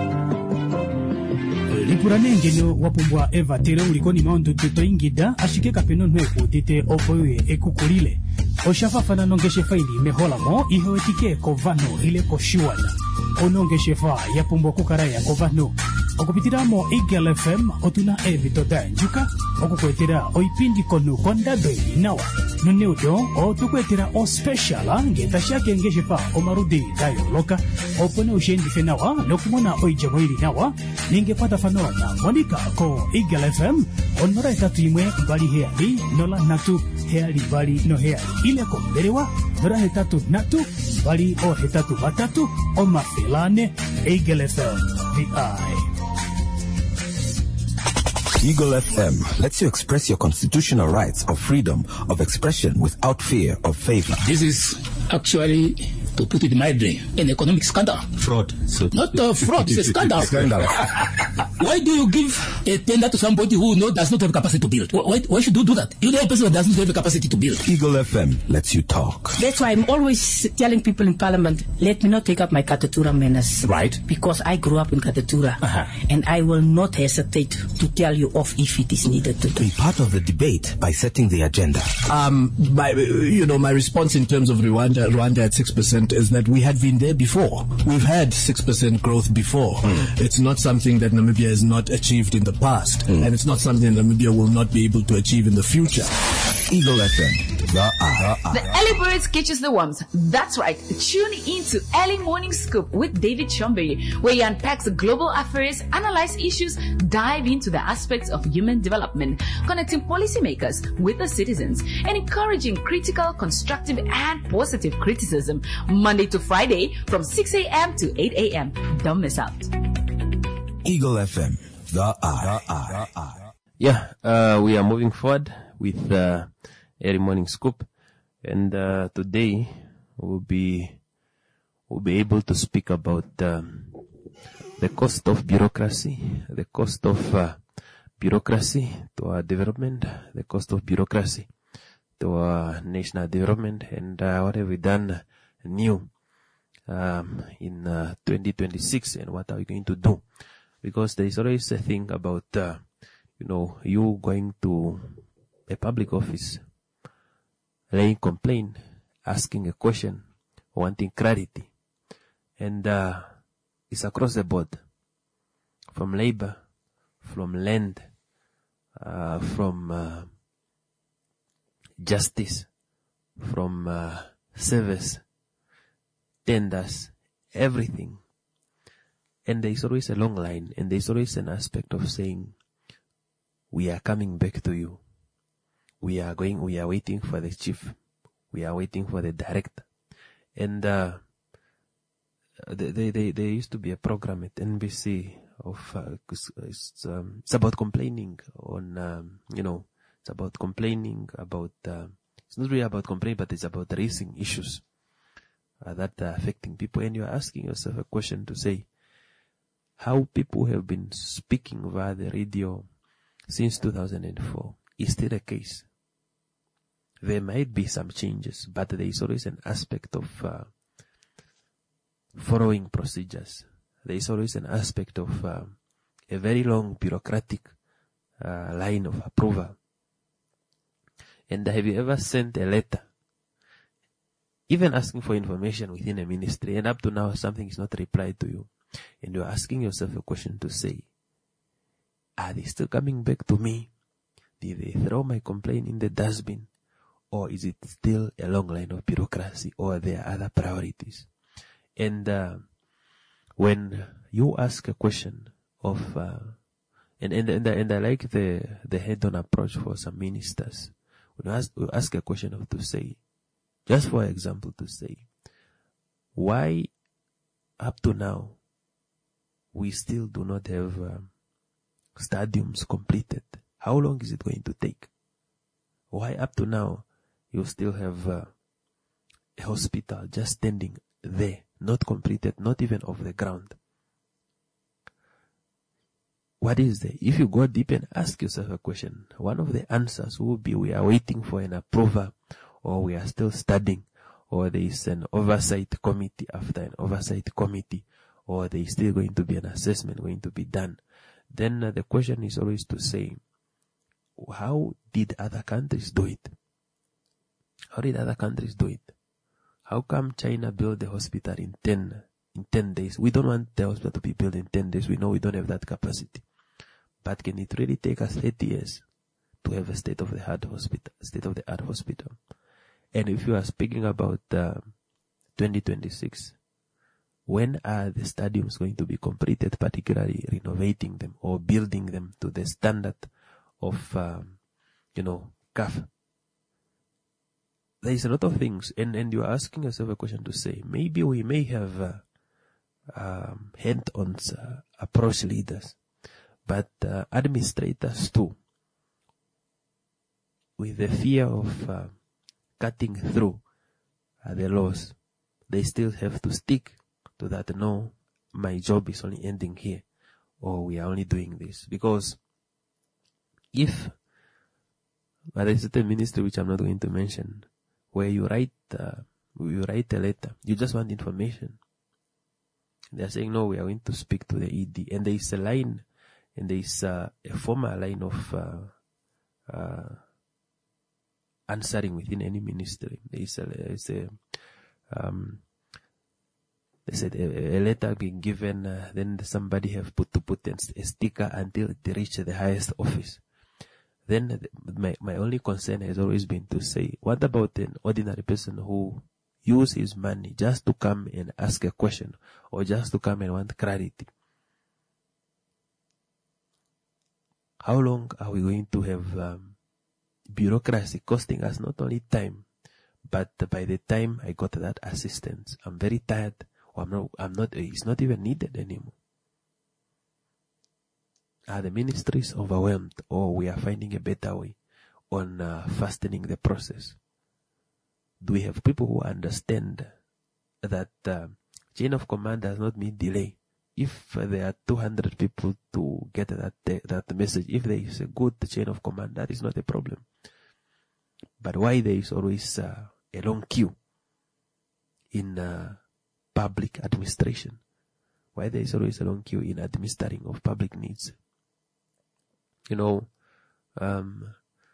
lipuranengeno wapumbwa eva tere ulikoni maondo tuto ingida ashike kapeno nweku tite opoye ekukulile oshafafana nongeshe faili meholamo ihoetike kovano ile koshiwana onongeshe fa yapumbwa kukaraya kovano okupitiramo Eagle F M otuna evito danjuka okukwetera oipindi konu konda doi nawa nuneudo otukwetera o special ngetashake ngeshepa omarudi dayoloka opone ushendi fenawa lokumona oijamwiri nawa ningepata fanona monika ko Eagle F M onora etatu imwe bali heali nola natu heali bali no heali ile komberewa nora hetatu natu bali o hetatu batatu o mafilane Eagle F M V I. Eagle F M lets you express your constitutional rights of freedom of expression without fear of favor. This is actually, to put it mildly, an economic scandal. Fraud. So Not a fraud, it's a scandal. Scandal. Why do you give a tender to somebody who no, does not have capacity to build? Why, why should you do that? You know a person that does not have the capacity to build. Eagle F M lets you talk. That's why I'm always telling people in Parliament, let me not take up my Katatura menace. Right. Because I grew up in Katatura. Uh-huh. And I will not hesitate to tell you off if it is needed to do. Be part of the debate by setting the agenda. Um, my, you know, my response in terms of Rwanda, Rwanda at six percent is that we had been there before. We've had six percent growth before. Mm. It's not something that Namibia has not achieved in the past. Mm. And it's not something Namibia will not be able to achieve in the future. Eagle F M. The, uh, the early birds catches the worms. That's right. Tune into Early Morning Scoop with David Chombe, where he unpacks global affairs, analyze issues, dive into the aspects of human development, connecting policymakers with the citizens, and encouraging critical, constructive, and positive criticism. Monday to Friday from six a.m. to eight a.m. Don't miss out. Eagle F M. The I. Yeah, uh, we are moving forward with uh, Early Morning Scoop, and uh, today we'll be we'll be able to speak about um, the cost of bureaucracy, the cost of uh, bureaucracy to our development, the cost of bureaucracy to our national development, and uh, what have we done new um, in uh, twenty twenty-six, and what are we going to do? Because there is always a thing about uh, you know, you going to a public office, laying complaint, asking a question, wanting clarity. And uh, it's across the board. From labor, from land, uh, from uh, justice, from uh, service, tenders, everything. And there is always a long line, and there is always an aspect of saying, we are coming back to you. We are going, we are waiting for the chief. We are waiting for the director. And, uh, they, they, there used to be a program at N B C of, uh, it's, um, it's about complaining on, um, you know, it's about complaining about, uh, it's not really about complaining, but it's about raising issues, uh, that are affecting people. And you're asking yourself a question to say, how people have been speaking via the radio since two thousand four is still the case. There might be some changes, but there is always an aspect of uh, following procedures. There is always an aspect of uh, a very long bureaucratic uh, line of approval. And have you ever sent a letter, even asking for information within a ministry, and up to now something is not replied to you, and you're asking yourself a question to say, are they still coming back to me? Did they throw my complaint in the dustbin? Or is it still a long line of bureaucracy? Or there are other priorities? And uh, when you ask a question of, uh, and, and, and, and I like the, the head-on approach for some ministers. When you ask, you ask a question of to say, just for example, to say, why up to now we still do not have uh, stadiums completed? How long is it going to take? Why up to now you still have uh, a hospital just standing there, not completed, not even off the ground? What is there? If you go deep and ask yourself a question, one of the answers will be we are waiting for an approval, or we are still studying, or there is an oversight committee after an oversight committee, or there is still going to be an assessment going to be done. Then uh, the question is always to say, how did other countries do it? How did other countries do it? How come China built the hospital in ten in ten days. We don't want the hospital to be built in ten days. We know we don't have that capacity. But can it really take us thirty years to have a state-of-the-art hospital? State-of-the-art hospital. And if you are speaking about uh, twenty twenty-six, when are the stadiums going to be completed, particularly renovating them or building them to the standard of, um, you know, C A F? There is a lot of things, and, and you are asking yourself a question to say, maybe we may have uh, um, hand-on uh, approach leaders, but uh, administrators too, with the fear of uh, cutting through uh, the laws, they still have to stick to that. No, my job is only ending here, or we are only doing this. Because if, but there is a certain ministry which I'm not going to mention, where you write, uh, you write a letter, you just want information. They are saying, no, we are going to speak to the E D. And there is a line, and there is uh, a formal line of uh, uh, answering within any ministry. There is a, there is a um, they said a, a letter being given, uh, then somebody have put to put a sticker until it reach the highest office. Then my, my only concern has always been to say, what about an ordinary person who use his money just to come and ask a question, or just to come and want clarity? How long are we going to have um, bureaucracy costing us not only time, but by the time I got that assistance, I'm very tired, or I'm not, I'm not, it's not even needed anymore. Are the ministries overwhelmed, or we are finding a better way on uh, fastening the process? Do we have people who understand that uh, chain of command does not mean delay? If uh, there are two hundred people to get that uh, that message, if there is a good chain of command, that is not a problem. But why there is always uh, a long queue in uh, public administration? Why there is always a long queue in administering of public needs? You know, um,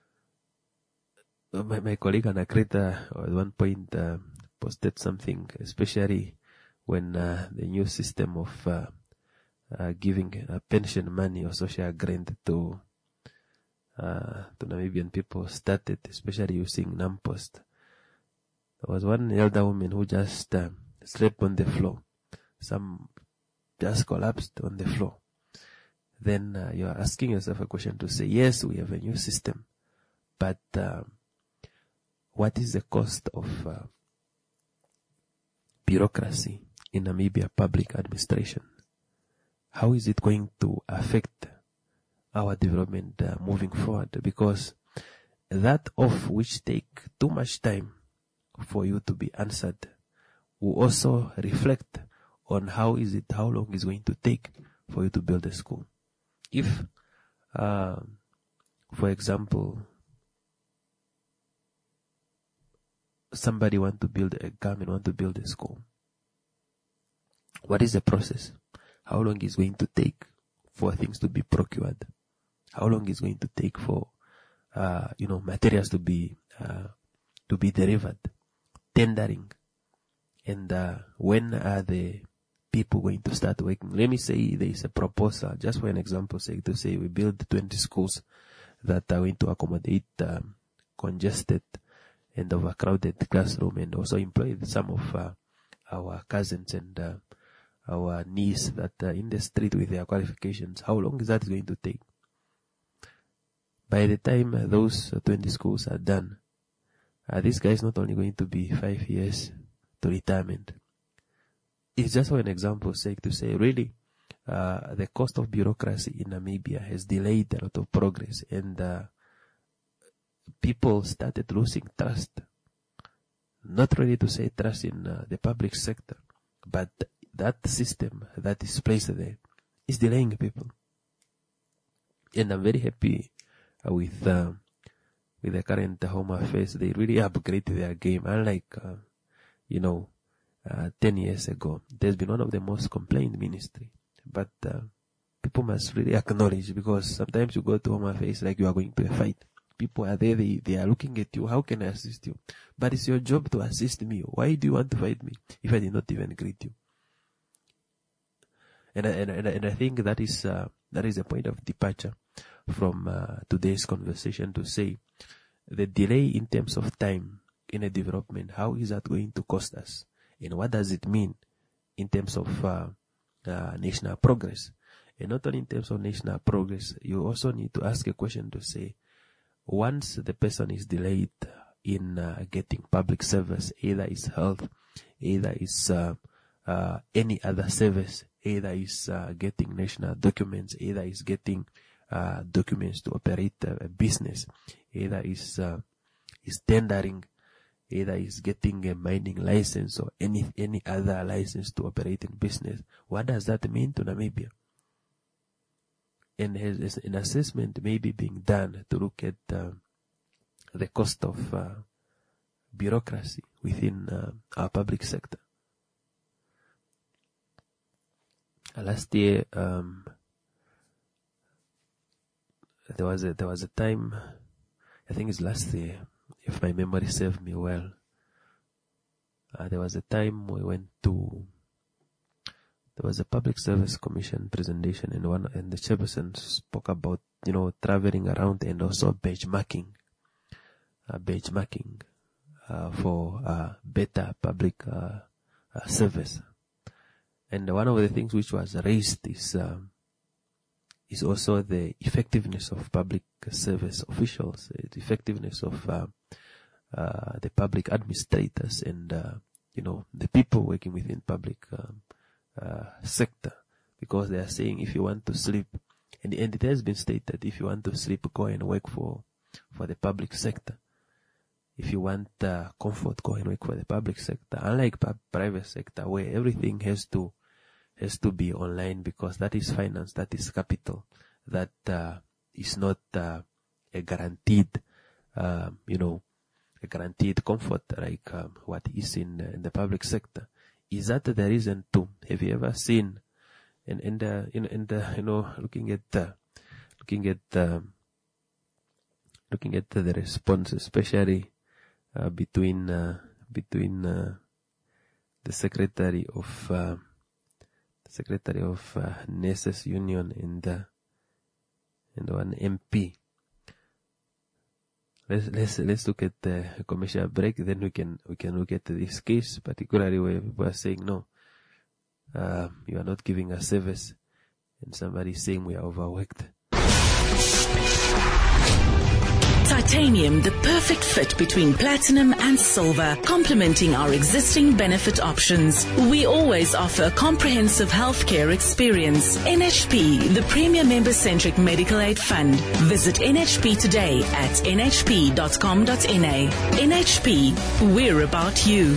my, my colleague Anakrita at one point uh, posted something, especially when uh, the new system of uh, uh, giving uh, pension money or social grant to uh, to Namibian people started, especially using NamPost. There was one elder woman who just uh, slept on the floor. Some just collapsed on the floor. Then uh, you are asking yourself a question to say, yes, we have a new system, but uh, what is the cost of uh, bureaucracy in Namibia public administration? How is it going to affect our development uh, moving forward? Because that of which take too much time for you to be answered will also reflect on how is it, how long is going to take for you to build a school. If, uh, for example, somebody want to build a government want to build a school, what is the process? How long is it going to take for things to be procured? How long is it going to take for, uh, you know, materials to be uh, to be delivered, tendering, and uh, when are the people going to start working? Let me say there is a proposal, just for an example sake, to say we build twenty schools that are going to accommodate um, congested and overcrowded classroom, and also employ some of uh, our cousins and uh, our niece that are in the street with their qualifications. How long is that going to take? By the time uh, those uh, twenty schools are done, uh, this guy is not only going to be five years to retirement. It's just for an example's sake to say, really, uh, the cost of bureaucracy in Namibia has delayed a lot of progress, and uh, people started losing trust. Not really to say trust in uh, the public sector, but that system that is placed there is delaying people. And I'm very happy uh, with uh, with the current Home Affairs. They really upgraded their game, unlike, uh, you know, Uh, ten years ago. There's been one of the most complained ministry, but uh, people must really acknowledge, because sometimes you go to Home Affairs like you are going to a fight. People are there, they, they are looking at you. How can I assist you? But it's your job to assist me. Why do you want to fight me if I did not even greet you? And, and, and, and I think that is, uh, that is a point of departure from uh, today's conversation, to say the delay in terms of time in a development, how is that going to cost us? And what does it mean in terms of uh, uh, national progress? And not only in terms of national progress, you also need to ask a question to say, once the person is delayed in uh, getting public service, either it's health, either it's uh, uh, any other service, either it's uh, getting national documents, either it's getting uh, documents to operate a, a business, either it's, uh, it's tendering, either it's getting a mining license or any any other license to operate in business. What does that mean to Namibia? And has an assessment maybe being done to look at uh, the cost of uh, bureaucracy within uh, our public sector. Uh, last year, um, there was a, there was a time, I think it's last year, if my memory serves me well, uh, there was a time we went to, there was a public service commission presentation, and one, and the chairperson spoke about, you know, traveling around and also benchmarking, uh, benchmarking, uh, for, uh, better public, uh, uh, service. And one of the things which was raised is, um, is also the effectiveness of public service officials, the effectiveness of, uh, uh, the public administrators and, uh, you know, the people working within public, um, uh, sector. Because they are saying, if you want to sleep, and, and it has been stated, if you want to sleep, go and work for, for the public sector. If you want uh, comfort, go and work for the public sector. Unlike p- private sector, where everything has to has to be online, because that is finance, that is capital, that uh, is not uh, a guaranteed, uh, you know, a guaranteed comfort like um, what is in, uh, in the public sector. Is that the reason too? Have you ever seen, and and uh, in in the, you know, looking at uh, looking at uh, looking at the response, especially uh, between uh, between uh, the secretary of uh, the secretary of uh, Nurses Union and uh, and one M P. Let's let's let's look at the commercial break. Then we can we can look at this case, particularly where people are saying no, uh, you are not giving us service, and somebody is saying we are overworked. Titanium, the perfect fit between platinum and silver, complementing our existing benefit options. We always offer comprehensive healthcare experience. N H P, the premier member-centric medical aid fund. Visit N H P today at n h p dot com dot n a. N H P, we're about you.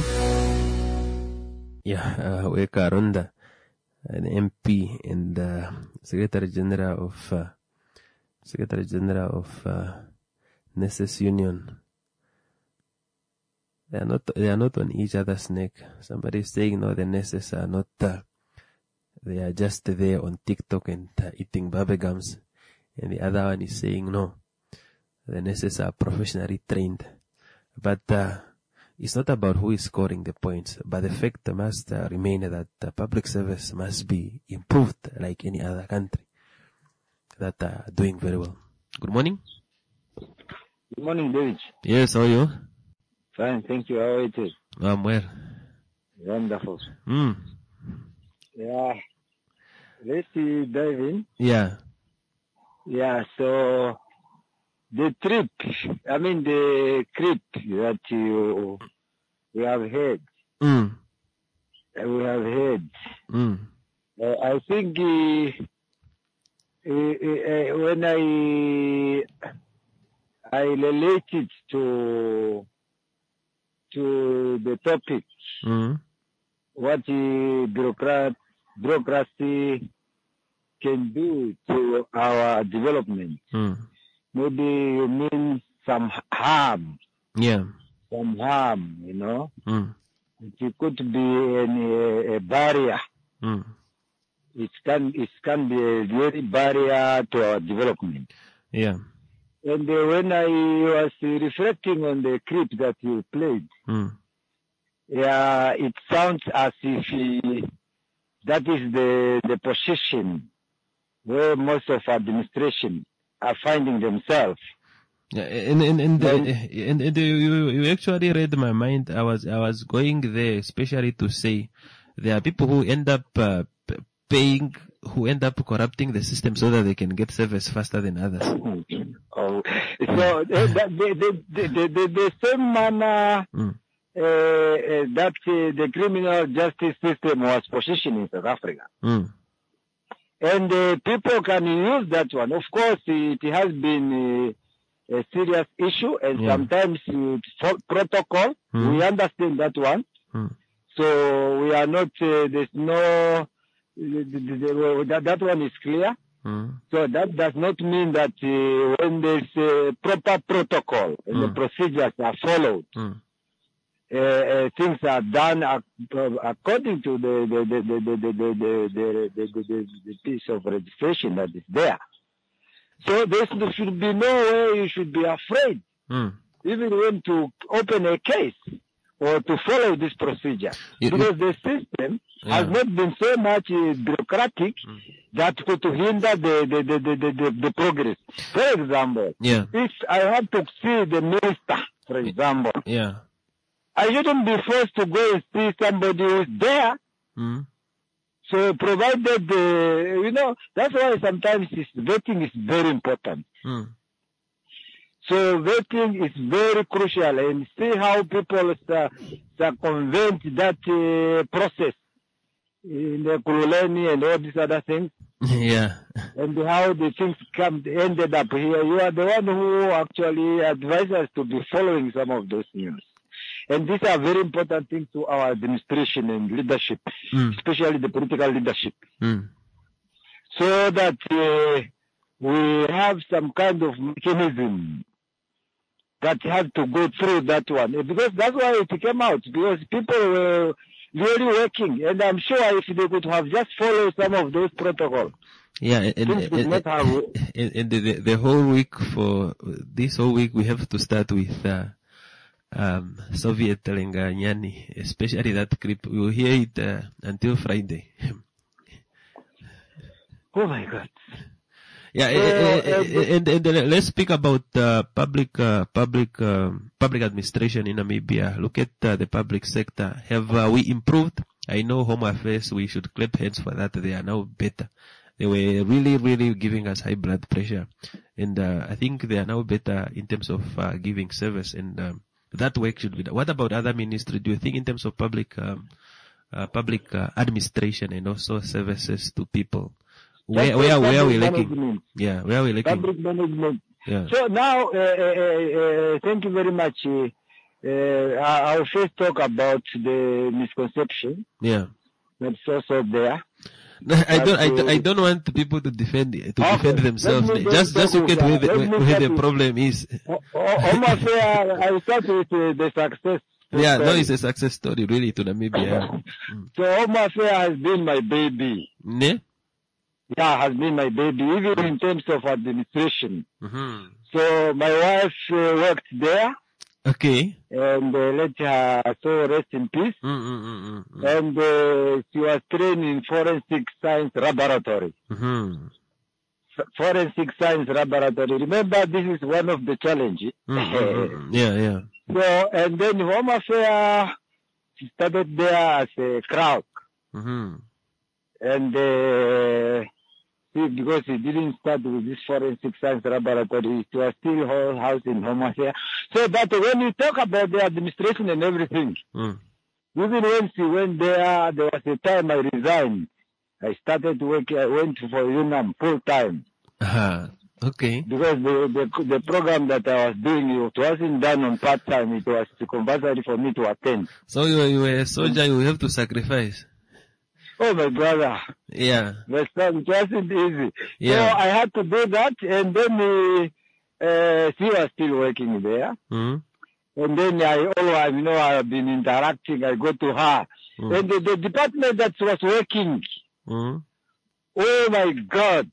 Yeah, uh, we're Karonda, an M P and uh, Secretary General of uh, Secretary General of uh, Nurses Union. They are not. They are not on each other's neck. Somebody is saying no, the nurses are not. Uh, they are just there on TikTok and uh, eating bubblegums, and the other one is saying no, the nurses are professionally trained. But uh, it's not about who is scoring the points, but the fact must uh, remain that uh, public service must be improved like any other country that are doing very well. Good morning. Good morning, David. Yes, how are you? Fine, thank you. How are you too? I'm well. Wonderful. Mm. Yeah. Let's dive in. Yeah. Yeah, so the trip, I mean the trip that you, we have had. Mm. We have had. Mm. Uh, I think uh, uh, uh, when I... I relate it to to the topic, mm. what the bureaucrat, bureaucracy can do to our development. Mm. Maybe you mean some harm. Yeah. Some harm, you know. Mm. It could be an, a, a barrier. Mm. It can it can be a very barrier to our development. Yeah. And uh, when I was reflecting on the clip that you played, mm. yeah, it sounds as if uh, that is the, the position where most of administration are finding themselves. Yeah, and and and, uh, and, and you, you actually read my mind. I was I was going there especially to say there are people who end up uh, p- paying, who end up corrupting the system so that they can get service faster than others. Oh, so the, the, the, the, the, the same manner mm. uh, uh, that uh, the criminal justice system was positioned in South Africa. Mm. And uh, people can use that one. Of course, it has been uh, a serious issue, and yeah. sometimes uh, protocol. Mm. We understand that one. Mm. So we are not. Uh, there's no. The, the, the, that, that one is clear. Mm. So that does not mean that uh, when there's a proper protocol and Mm. the procedures are followed, Mm. uh, uh, things are done ac- according to the the the the the the the, the, the, the, the, the piece of registration that is there. So there should be no way you should be afraid, Mm. even when to open a case or to follow this procedure, You- because the system Yeah. has not been so much uh, bureaucratic that could to hinder the the, the, the, the, the the progress. For example, Yeah. if I have to see the minister, for example, Yeah. I shouldn't be forced to go and see somebody who's there. Mm. So provided, uh, you know, that's why sometimes it's, vetting is very important. Mm. So vetting is very crucial, and see how people uh, circumvent that uh, process in the Kululeni and all these other things, Yeah. and how the things come ended up here. You are the one who actually advised us to be following some of those news. And these are very important things to our administration and leadership, Mm. especially the political leadership, Mm. so that uh, we have some kind of mechanism that have to go through that one. Because that's why it came out, because people were really working, and I'm sure if they could have just followed some of those protocols, Yeah, and, and, things would and, not have... and, and the, the, the whole week for this whole week we have to start with uh, um, Soviet telling uh, Nyani, especially that clip. We will hear it uh, until Friday. Oh my God. Yeah, Uh, and, and, and, and let's speak about uh, public uh, public um, public administration in Namibia. Look at uh, the public sector. Have uh, we improved? I know Home Affairs, we should clap hands for that. They are now better. They were really, really giving us high blood pressure. And uh, I think they are now better in terms of uh, giving service. And um, that work should be done. What about other ministries? Do you think in terms of public um, uh, public uh, administration and also services to people? Where, where, where are we lacking? Management. Yeah, where are we lacking? Public management. Yeah. So now, uh, uh, uh, thank you very much. Uh, uh, I- I'll first talk about the misconception Yeah. that's also there. No, I don't, I, But, don't- uh, I don't want people to defend, to Okay, defend themselves. let me Just, just look at where the, let me where, where the start problem is. O- o- Home Affairs, I start with uh, the success. Yeah, no, story. it's a success story really to Namibia. So Home Affairs has been my baby. Ne? Yeah, has been my baby, even in terms of administration. Mm-hmm. So my wife uh, worked there, Okay. and uh, let her so rest in peace. Mm-mm-mm-mm. And uh, she was trained in forensic science laboratory. Mm-hmm. F- Forensic science laboratory. Remember, this is one of the challenges. Mm-mm-mm. Yeah, yeah. So, and then Home Affairs, she started there as a clerk. Mm-hmm. And uh, see, because he didn't start with this forensic science laboratory, it was still whole house in Home Affairs. So that when you talk about the administration and everything, Mm. even when she went there, there was a time I resigned. I started working, I went for UNAM full time. Uh-huh. Okay. Because the, the the program that I was doing, it wasn't done on part time, it was compulsory for me to attend. So you were, you were a soldier, you have to sacrifice. Oh my brother. Yeah. But it wasn't easy. Yeah. So I had to do that, and then uh, uh, she was still working there. Mm. And then I always, you know, I've been interacting. I go to her. Mm. And the, the department that was working, Mm. oh my God,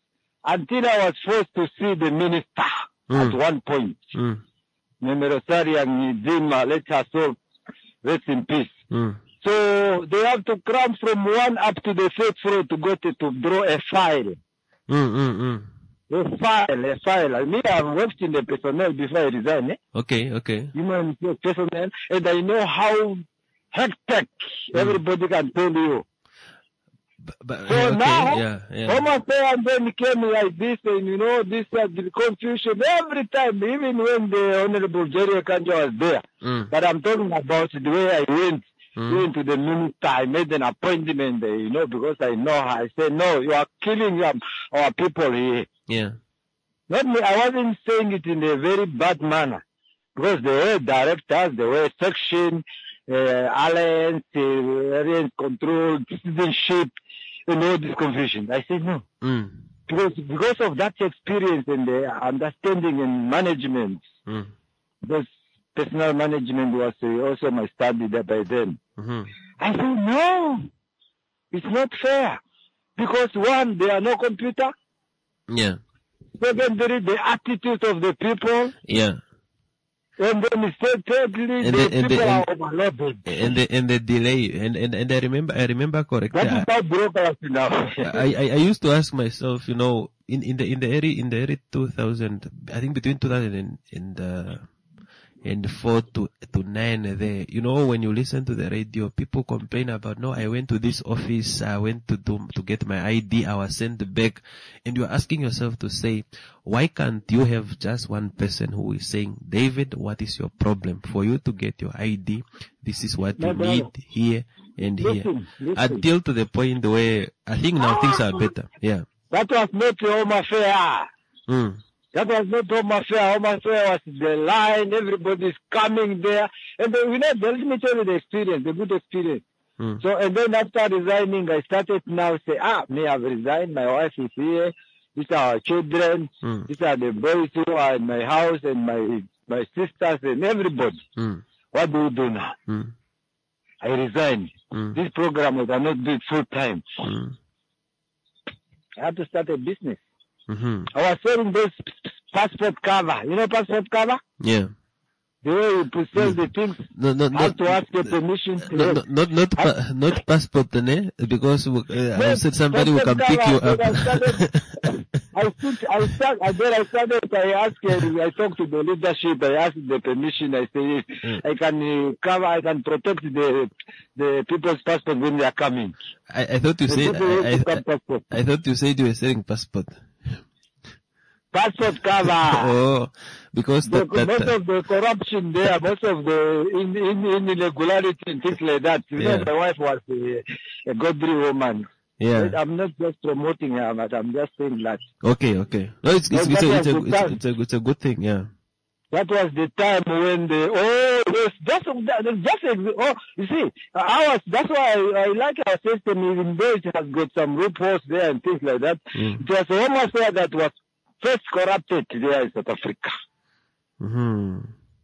until I was forced to see the minister Mm. at one point. Mm. Memerosari and Zima, let her soul rest in peace. Mm. So they have to climb from one up to the third floor to go to, to draw a file. Mm, mm, mm. A file, a file. I mean, I've worked in the personnel before I resigned. Eh? Okay, okay. Human personnel, and I know how hectic mm. everybody can tell you. But, but, so okay, now, yeah, yeah. Home Affairs then came like this, and you know, this uh, the confusion every time, even when the Honorable Jerry Kanja was there. Mm. But I'm talking about the way I went. Mm. Went to the minister, I made an appointment, uh, you know, because I know her. I said, no, you are killing um, our people here. Yeah. Not me, I wasn't saying it in a very bad manner. Because they were directors, they were section, uh, alliance, uh, alliance control, citizenship, and all this confusion. I said, no. Mm. Because, because of that experience and the understanding and management, mm. because personal management was uh, also my study there by then. Mm-hmm. I said, no, it's not fair. Because one, there are no computer. Yeah. Secondly, the attitude of the people. Yeah. And then thirdly, and the, the, and people the, are and, overloaded. And the, and the delay. And, and, and I remember, I remember correctly. That is how broke now. I, I, I used to ask myself, you know, in, in the, in the early, in the early two thousand, I think between two thousand and, and, uh, and four to, to nine there, you know, when you listen to the radio, people complain about, no, I went to this office, I went to do, to get my I D, I was sent back. And you're asking yourself to say, why can't you have just one person who is saying, David, what is your problem? For you to get your I D, this is what no, you no. need here and listen, here. Listen. Until to the point where I think now things are better. Yeah. That was not the Home Affairs. Mm. That was not Home Affairs. Home Affairs was the line. Everybody's coming there. And then, you know, let me tell you the experience, the good experience. Mm. So, and then after resigning, I started now say, ah, me, I've resigned. My wife is here. These are our children. Mm. These are the boys who are in my house and my, my sisters and everybody. Mm. What do you do now? Mm. I resigned. Mm. This program, I cannot do it full time. Mm. I had to start a business. Mm-hmm. I was selling those passport cover. You know passport cover? Yeah. The way you put sell the things, No, no, I have no, to ask your permission. To no, no, not not pa- not passport, ne? Because uh, I said somebody will come pick you up. I started, I stood, I start, and then I started, I asked, uh, I talked to the leadership, I asked the permission, I say, Mm. I can uh, cover, I can protect the, the people's passport when they are coming. I, I thought you The said people who I, I, took up passport. I thought you said you were selling passport. Passport cover. Oh, because The, that, that most uh, of the corruption there, most of the in, in, irregularity and things like that. You Yeah. know, my wife was a, a godly woman. yeah. I'm not just promoting her, but I'm just saying that. Okay, okay. No, it's it's, No, it's, a, that it's, a, was the it's, time. it's a it's a good thing. Yeah. That was the time when the oh yes, just just oh you see, I was that's why I, I like our system, even though it has got some loopholes there and things like that. Mm. It was a Home Affairs that was first corrupted there in South Africa. Mm-hmm.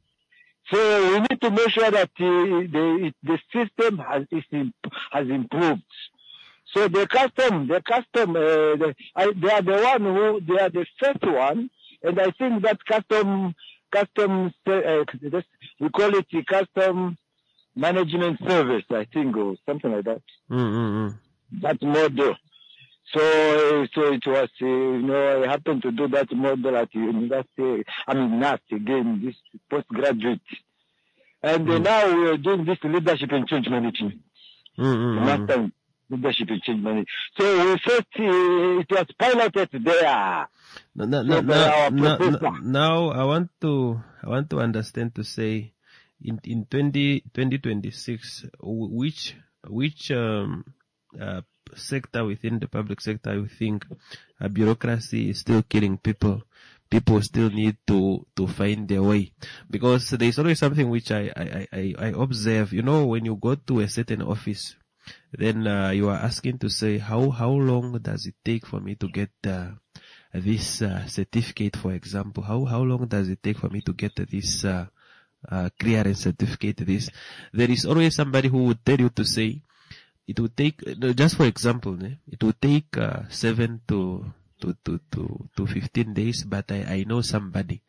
So we need to make sure that uh, the the system has is imp- has improved. So the custom, the custom, uh, the, I, they are the one who they are the first one, and I think that custom custom uh, this, we call it the custom management service, I think, or something like that. Mm-hmm. That model. So, uh, so it was, uh, you know, I happened to do that model at university. I mean, N A S again, this postgraduate. And uh, Mm. now we are doing this leadership and change management. Mm-hmm. Last time, leadership and change management. So we first, uh, it was piloted there. No, no, So no, by our no, no, professor. no, now I want to I want to understand to say in in twenty twenty-six which which um uh, sector within the public sector you think uh, bureaucracy is still killing people. People still need to to find their way, because there is always something which I I I, I observe. You know, when you go to a certain office, then uh, you are asking to say how how long does it take for me to get uh, this uh, certificate, for example. How how long does it take for me to get this uh, uh, clearance certificate? This there is always somebody who would tell you to say it would take, uh, just for example, eh, it would take uh, seven to to to to to fifteen days, but I I know somebody.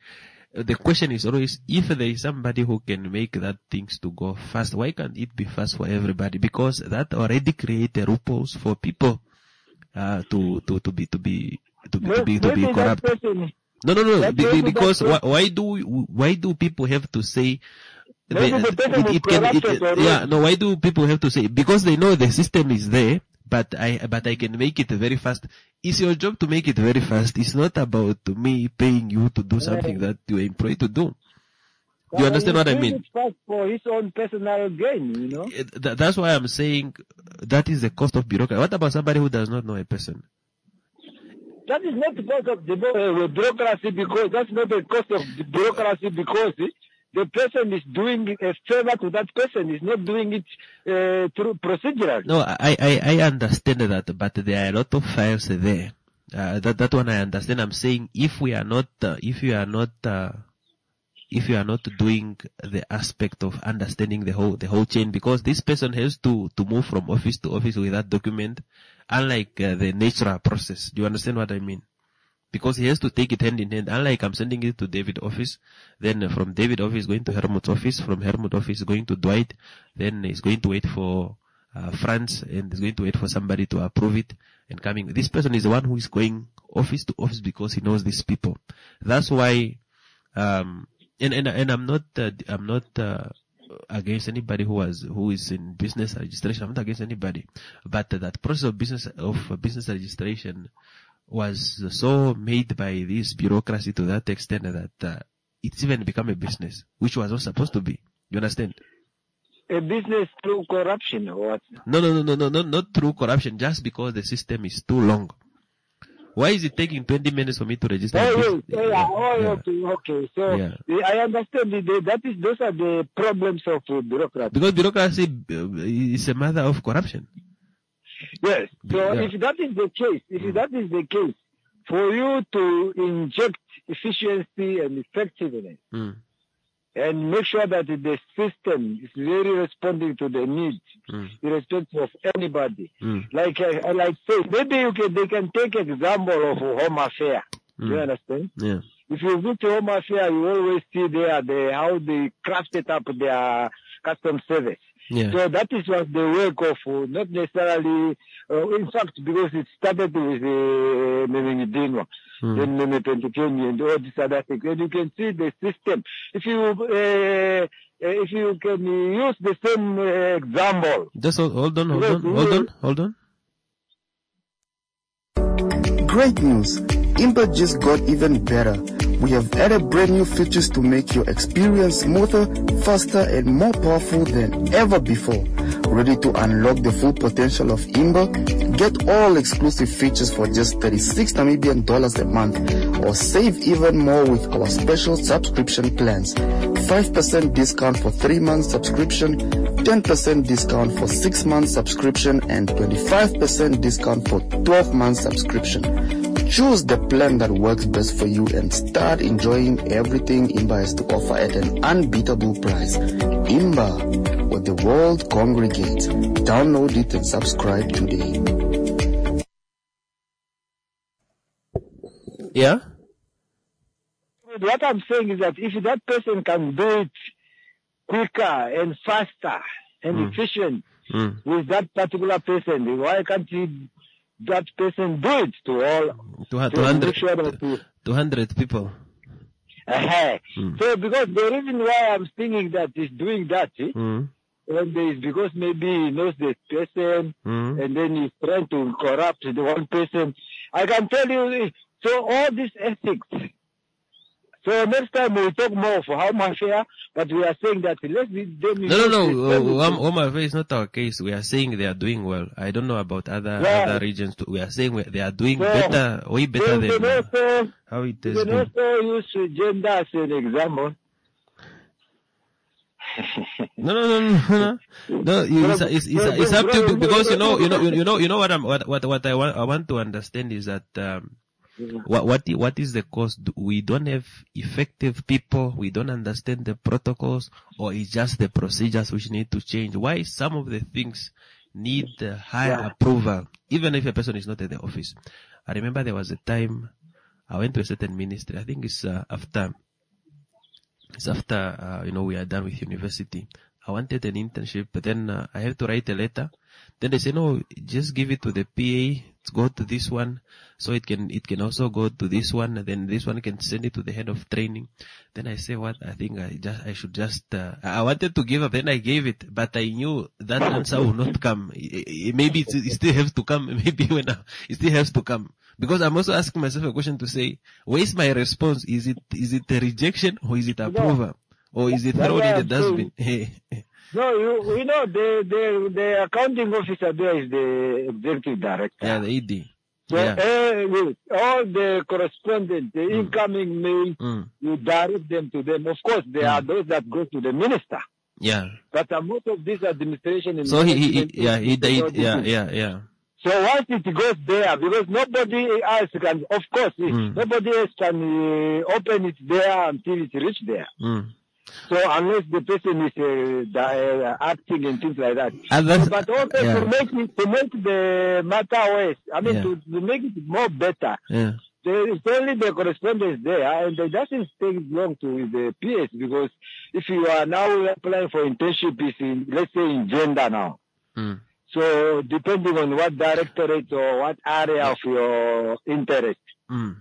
the question is always, if there is somebody who can make that things to go fast, why can't it be fast for everybody? Because that already create a loopholes for people, uh, to, to, to be, to be, to be, to be, to be corrupt. No, no, no, be, because why, why do, why do people have to say, they, it, it can, it, yeah, no, why do people have to say, because they know the system is there, but I, but I can make it very fast. It's your job to make it very fast. It's not about me paying you to do something that you are employed to do. Do you understand what I mean? It's fast for his own personal gain, you know. Th- that's why I'm saying that is the cost of bureaucracy. What about somebody who does not know a person? That is not the cost of the uh, bureaucracy, because that's not the cost of the bureaucracy, because it, the person is doing a favor to that person. Is not doing it uh, through procedural. No, I, I, I understand that, but there are a lot of files there. Uh, that, that one I understand. I'm saying if we are not, uh, if you are not, uh, if you are not doing the aspect of understanding the whole, the whole chain, because this person has to, to move from office to office with that document, unlike uh, the natural process. Do you understand what I mean? Because he has to take it hand in hand. Unlike I'm sending it to David office, then from David office going to Hermut's office, from Hermut office going to Dwight, then he's going to wait for uh, Franz, and he's going to wait for somebody to approve it and coming. This person is the one who is going office to office because he knows these people. That's why, um, and and and I'm not uh, I'm not uh, against anybody who was who is in business registration. I'm not against anybody, but uh, that process of business of uh, business registration was so made by this bureaucracy to that extent that uh, it's even become a business, which was not supposed to be. You understand? A business through corruption or what? No, no, no, no, no, no, not through corruption, just because the system is too long. Why is it taking twenty minutes for me to register? Oh, yes, yeah, yeah. Oh, yeah. Okay, okay. So Yeah. I understand the, that is those are the problems of uh, bureaucracy. Because bureaucracy uh, is a matter of corruption. Yes. So Yeah. if that is the case, if that is the case, for you to inject efficiency and effectiveness Mm. and make sure that the system is very responding to the needs, Mm. irrespective of anybody. Mm. Like I, I like say, maybe you can they can take example of Home Affairs. Mm. You understand? Yeah. If you go to Home Affairs, you always see there the how they crafted up their custom service. Yeah. So that is what the work of, uh, not necessarily, uh, in fact, because it started with uh, Memengidinwa, Mm. then Meme Pentikeni and all these other things. And you can see the system. If you, uh, uh, if you can use the same uh, example. Just hold, hold on, hold Yes, on, hold on, hold on. Great news! Imba just got even better. We have added brand new features to make your experience smoother, faster, and more powerful than ever before. Ready to unlock the full potential of Imba? Get all exclusive features for just thirty-six Namibian dollars a month, or save even more with our special subscription plans. five percent discount for three months subscription, ten percent discount for six months subscription, and twenty-five percent discount for twelve months subscription. Choose the plan that works best for you and start enjoying everything Imba has to offer at an unbeatable price. Imba, where the world congregates. Download it and subscribe today. Yeah? What I'm saying is that if that person can do it quicker and faster and Mm. efficient Mm. with that particular person, why can't he, that person do it to all? Two to hundred, make sure that he- two hundred people. Uh-huh. Mm. So because the reason why I'm thinking that he's doing that eh, Mm. one day is because maybe he knows the person Mm. and then he's trying to corrupt the one person. I can tell you, eh, so all these ethics. So next time we talk more of Home Affairs, but we are saying that let's be them. No, no, no. Uh, Home Home Affairs is not our case. We are saying they are doing well. I don't know about other Yeah. other regions too. We are saying we- they are doing So, better, way better we than can uh, also, how it we has can been. also use gender as an example. No, no, no, no, no. No, you- it's, it's, it's, it's up to you because you know, you know, you know, you know what I'm, what, what, what I want, I want to understand is that, um, what, what, i- what is the cost? We don't have effective people. We don't understand the protocols, or it's just the procedures which need to change. Why some of the things need uh, higher Yeah. approval, even if a person is not at the office. I remember there was a time I went to a certain ministry. I think it's uh, after It's after, uh, you know, we are done with university. I wanted an internship, but then uh, I have to write a letter. Then they say, no, just give it to the P A. Let's go to this one. So it can, it can also go to this one. And then this one can send it to the head of training. Then I say, what? I think I just, I should just, uh, I wanted to give up. Then I gave it, but I knew that answer will not come. Maybe it, it still has to come. Maybe when I, it still has to come. Because I'm also asking myself a question to say, where is my response? Is it, is it a rejection or is it approval? Or is it thrown in the dustbin? No, you, you know, the, the, the accounting officer there is the executive director. Yeah, the E D. So, Yeah. uh, all the correspondence, the mm. incoming mail, mm. you direct them to them. Of course, there mm. are those that go to the minister. Yeah. But uh, most of this administration... In so he, he, he, yeah, he, he, yeah, yeah, yeah. So once it goes there, because nobody else can, of course, mm. nobody else can uh, open it there until it reach there. Mm. So unless the person is uh, the, uh, acting and things like that. So, but also yeah. to make it, to make the matter worse, I mean yeah. to, to make it more better. Yeah. There is only the correspondence there, and it doesn't take long to the P S, because if you are now applying for internship, is in, let's say in gender now. Mm. So depending on what directorate or what area of your interest. Mm.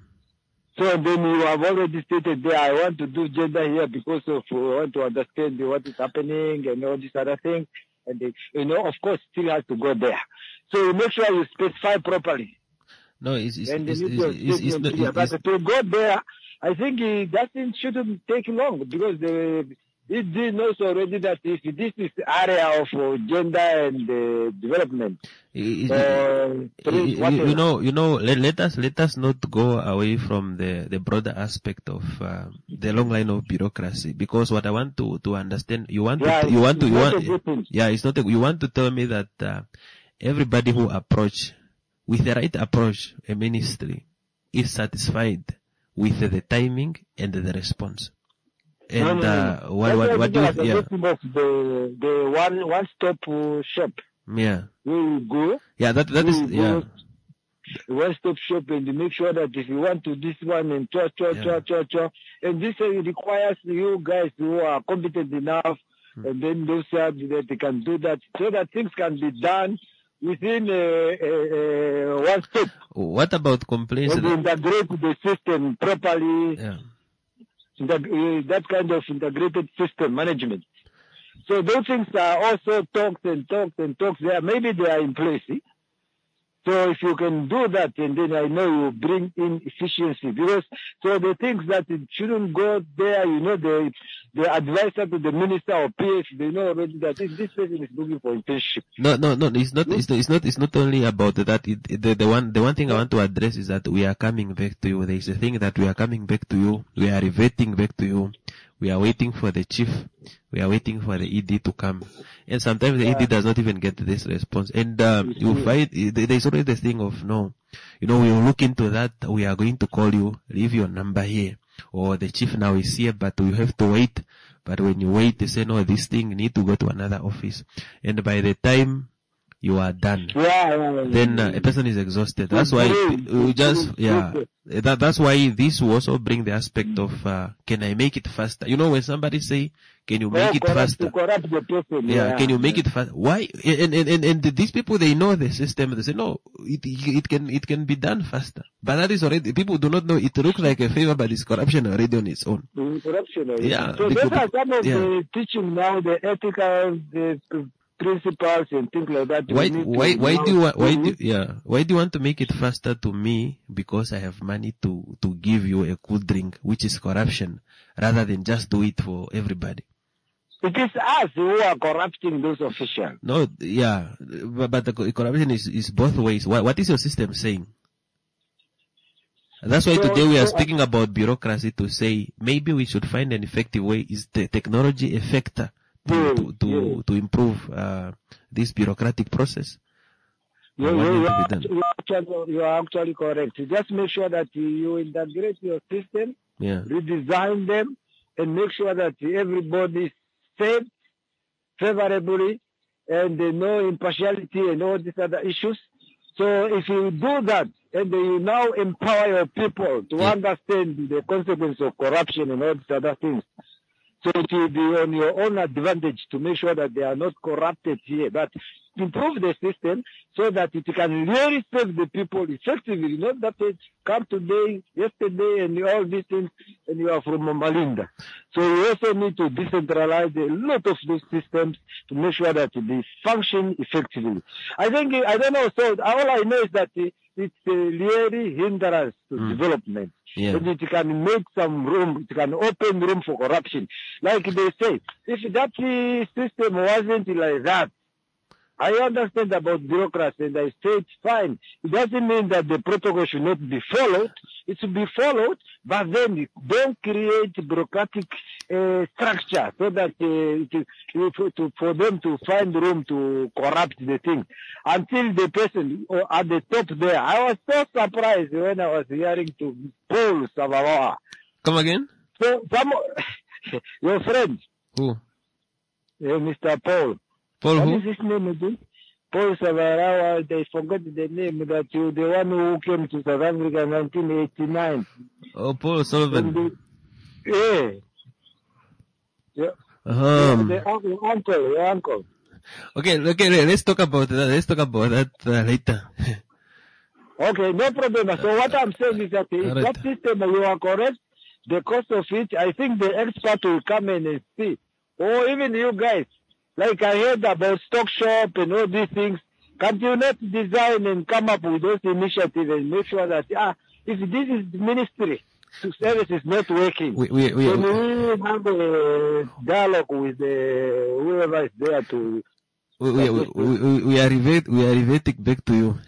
So then you have already stated there, I want to do gender here because of, I want to understand what is happening and all these other things. And, they, you know, of course, still has to go there. So you make sure you specify properly. No, it's, it's, and it's, it's, it's, it's, it's, it's, it's, but to go there, I think it doesn't, shouldn't take long, because the, it did knows already that if this is area of uh, gender and uh, development. It, uh, you, you know, you know, let, let us, let us not go away from the, the broader aspect of, uh, the long line of bureaucracy, because what I want to, to understand, you want yeah, to, you want to, you want, yeah, it's not a, you want to tell me that, uh, everybody who approach with the right approach, a ministry, is satisfied with the timing and the response. And, no, no, uh, no. what, what, what do you, yeah. The, the one, one stop shop. Yeah. Where you go. Yeah, that, that is, yeah. One stop shop, and you make sure that if you want to this one and cha, cha, Yeah. cha, cha, cha. And this uh, requires you guys who are competent enough, Hmm. and then those uh, that they can do that, so that things can be done within uh, uh, uh, one step. What about complaints? And integrate the system properly. Yeah. Integ- uh, that kind of integrated system management. So those things are also talks and talks and talks there. Maybe they are in place. eh? So if you can do that, and then I know you bring in efficiency, because so the things that it shouldn't go there, you know, the the advisor to the minister or P F, they know already that this, this person is looking for internship. No, no, no. It's not. It's not. It's not. It's not only about that. It, it, the, the one. The one thing I want to address is that we are coming back to you. There is a thing that we are coming back to you. We are reverting back to you. We are waiting for the chief. We are waiting for the E D to come. And sometimes the E D does not even get this response. And um, you find there is always the thing of no, you know, we will look into that. We are going to call you. Leave your number here. Or the chief now is here, but we have to wait. But when you wait, they say no, this thing need to go to another office. And by the time you are done, Yeah, yeah, yeah. then uh, a person is exhausted. That's why we just, yeah, that, that's why this will also bring the aspect of, uh, can I make it faster? You know, when somebody say, can you make Yeah, it corrupt- faster? to corrupt the person, Yeah, yeah. can you make it fast? Why? And, and, and, and these people, they know the system. They say, no, it, it can, it can be done faster. But that is already, people do not know. It looks like a favor, but it's corruption already on its own. Mm, corruption. eh? Yeah, So because- those are some of yeah. the teaching now, the ethical, the p- principles and things like that. Why, We need to why, why now- do you want, why Mhm. do, yeah, why do you want to make it faster to me? Because I have money to, to give you a cool drink, which is corruption, rather than just do it for everybody. It is us who are corrupting those officials. No, yeah, but, but the co- corruption is, is both ways. What, what is your system saying? That's why So- today we are so, uh, speaking about bureaucracy to say maybe we should find an effective way. Is the technology a factor to, Yes, to, to, yes. to improve, uh, this bureaucratic process? You, Or what you, needs you, to are, be done? you are actually, you are actually correct. You just make sure that you, you integrate your system, Yeah. redesign them, and make sure that everybody is safe, favorably, and they know impartiality and all these other issues. So if you do that, and you now empower your people to Yeah. understand the consequence of corruption and all these other things, So it will be on your own advantage to make sure that they are not corrupted here. But improve the system so that it can really serve the people effectively, not that it come today, yesterday, and all these things, and you are from Malinda. So you also need to decentralize a lot of those systems to make sure that they function effectively. I think, I don't know, so all I know is that it's a really hindrance to mm. development. Yeah. And it can make some room, it can open room for corruption. Like they say, if that system wasn't like that, I understand about bureaucracy and I say it's fine. It doesn't mean that the protocol should not be followed. It should be followed, but then don't create bureaucratic uh, structure so that uh, to, to, for them to find room to corrupt the thing. Until the person at the top there, I was so surprised when I was hearing to Paul Savarawa. Come again? So, some, your friend. Who? Uh, Mister Paul. Paul what who? is his name again? Paul Savarawa, they forgot the name, that you, the one who came to South Africa in nineteen eighty-nine. Oh, Paul Sullivan. The, yeah. Yeah. Um, the, the, your uncle, your uncle. Okay, okay, let's talk about that. Let's talk about that uh, later. Okay, no problem. So what I'm saying is that if right. that system, you are correct, the cost of it, I think the expert will come in and see. Or even you guys. Like I heard about stock shop and all these things. Can't you not design and come up with those initiatives and make sure that, ah, if this is ministry, to service is not working, we, we, we, then we have a dialogue with the, whoever is there to... We, we, we, we, we, are revert, we are reverting back to you.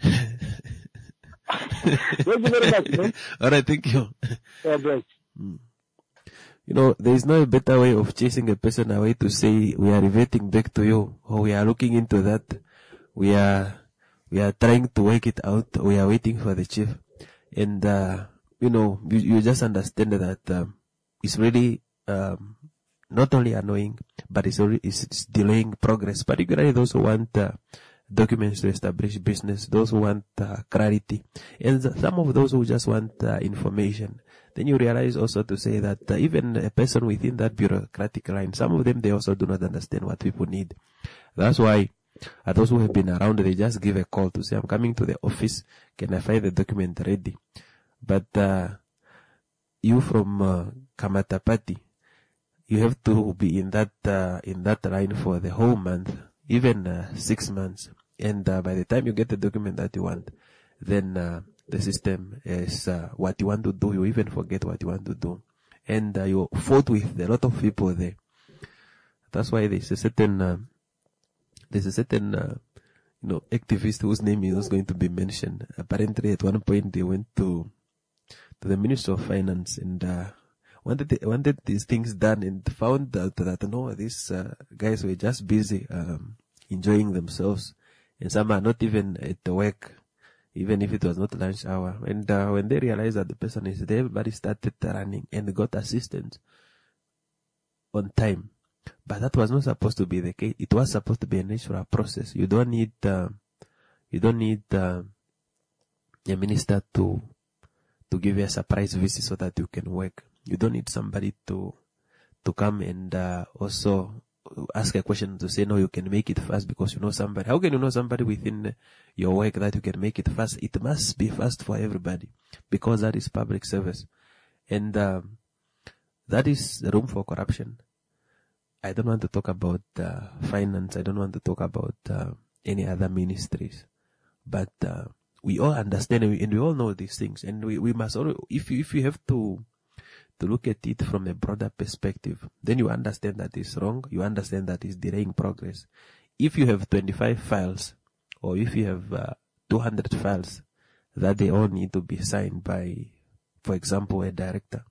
Thank you very much, man. All right, thank you. Yeah, bless. Mm. You know, there is no better way of chasing a person away to say we are reverting back to you, or we are looking into that. We are, we are trying to work it out. We are waiting for the chief. And, uh, you know, you, you just understand that, um, it's really, um, not only annoying, but it's, already, it's, it's delaying progress, particularly those who want, uh, documents to establish business, those who want, uh, clarity, and some of those who just want, uh, information. Then you realize also to say that uh, even a person within that bureaucratic line, some of them, they also do not understand what people need. That's why uh, those who have been around, they just give a call to say, I'm coming to the office. Can I find the document ready? But uh, you from uh, Kamatapati, you have to be in that uh, in that line for the whole month, even uh, six months. And uh, by the time you get the document that you want, then... Uh, the system is uh, what you want to do. You even forget what you want to do. And uh, you fought with a lot of people there. That's why there's a certain, uh, there's a certain, uh, you know, activist whose name is not going to be mentioned. Apparently at one point they went to, to the Minister of Finance and, uh, wanted, wanted these things done and found out that, no, these, uh, guys were just busy, um, enjoying themselves. And some are not even at the work, even if it was not lunch hour. And uh, when they realized that the person is there, everybody started running and got assistance on time. But that was not supposed to be the case. It was supposed to be a natural process. You don't need, uh, you don't need uh, a minister to to give you a surprise visit so that you can work. You don't need somebody to to come and uh, also ask a question to say, no, you can make it fast because you know somebody. How can you know somebody within your work that you can make it fast? It must be fast for everybody because that is public service. And um, that is the room for corruption. I don't want to talk about uh, finance. I don't want to talk about uh, any other ministries. But uh, we all understand and we, and we all know these things. And we, we must all, if you, if you have to to look at it from a broader perspective, then you understand that it's wrong. You understand that it's delaying progress. If you have twenty-five files, or if you have uh, two hundred files that they all need to be signed by, for example, a director,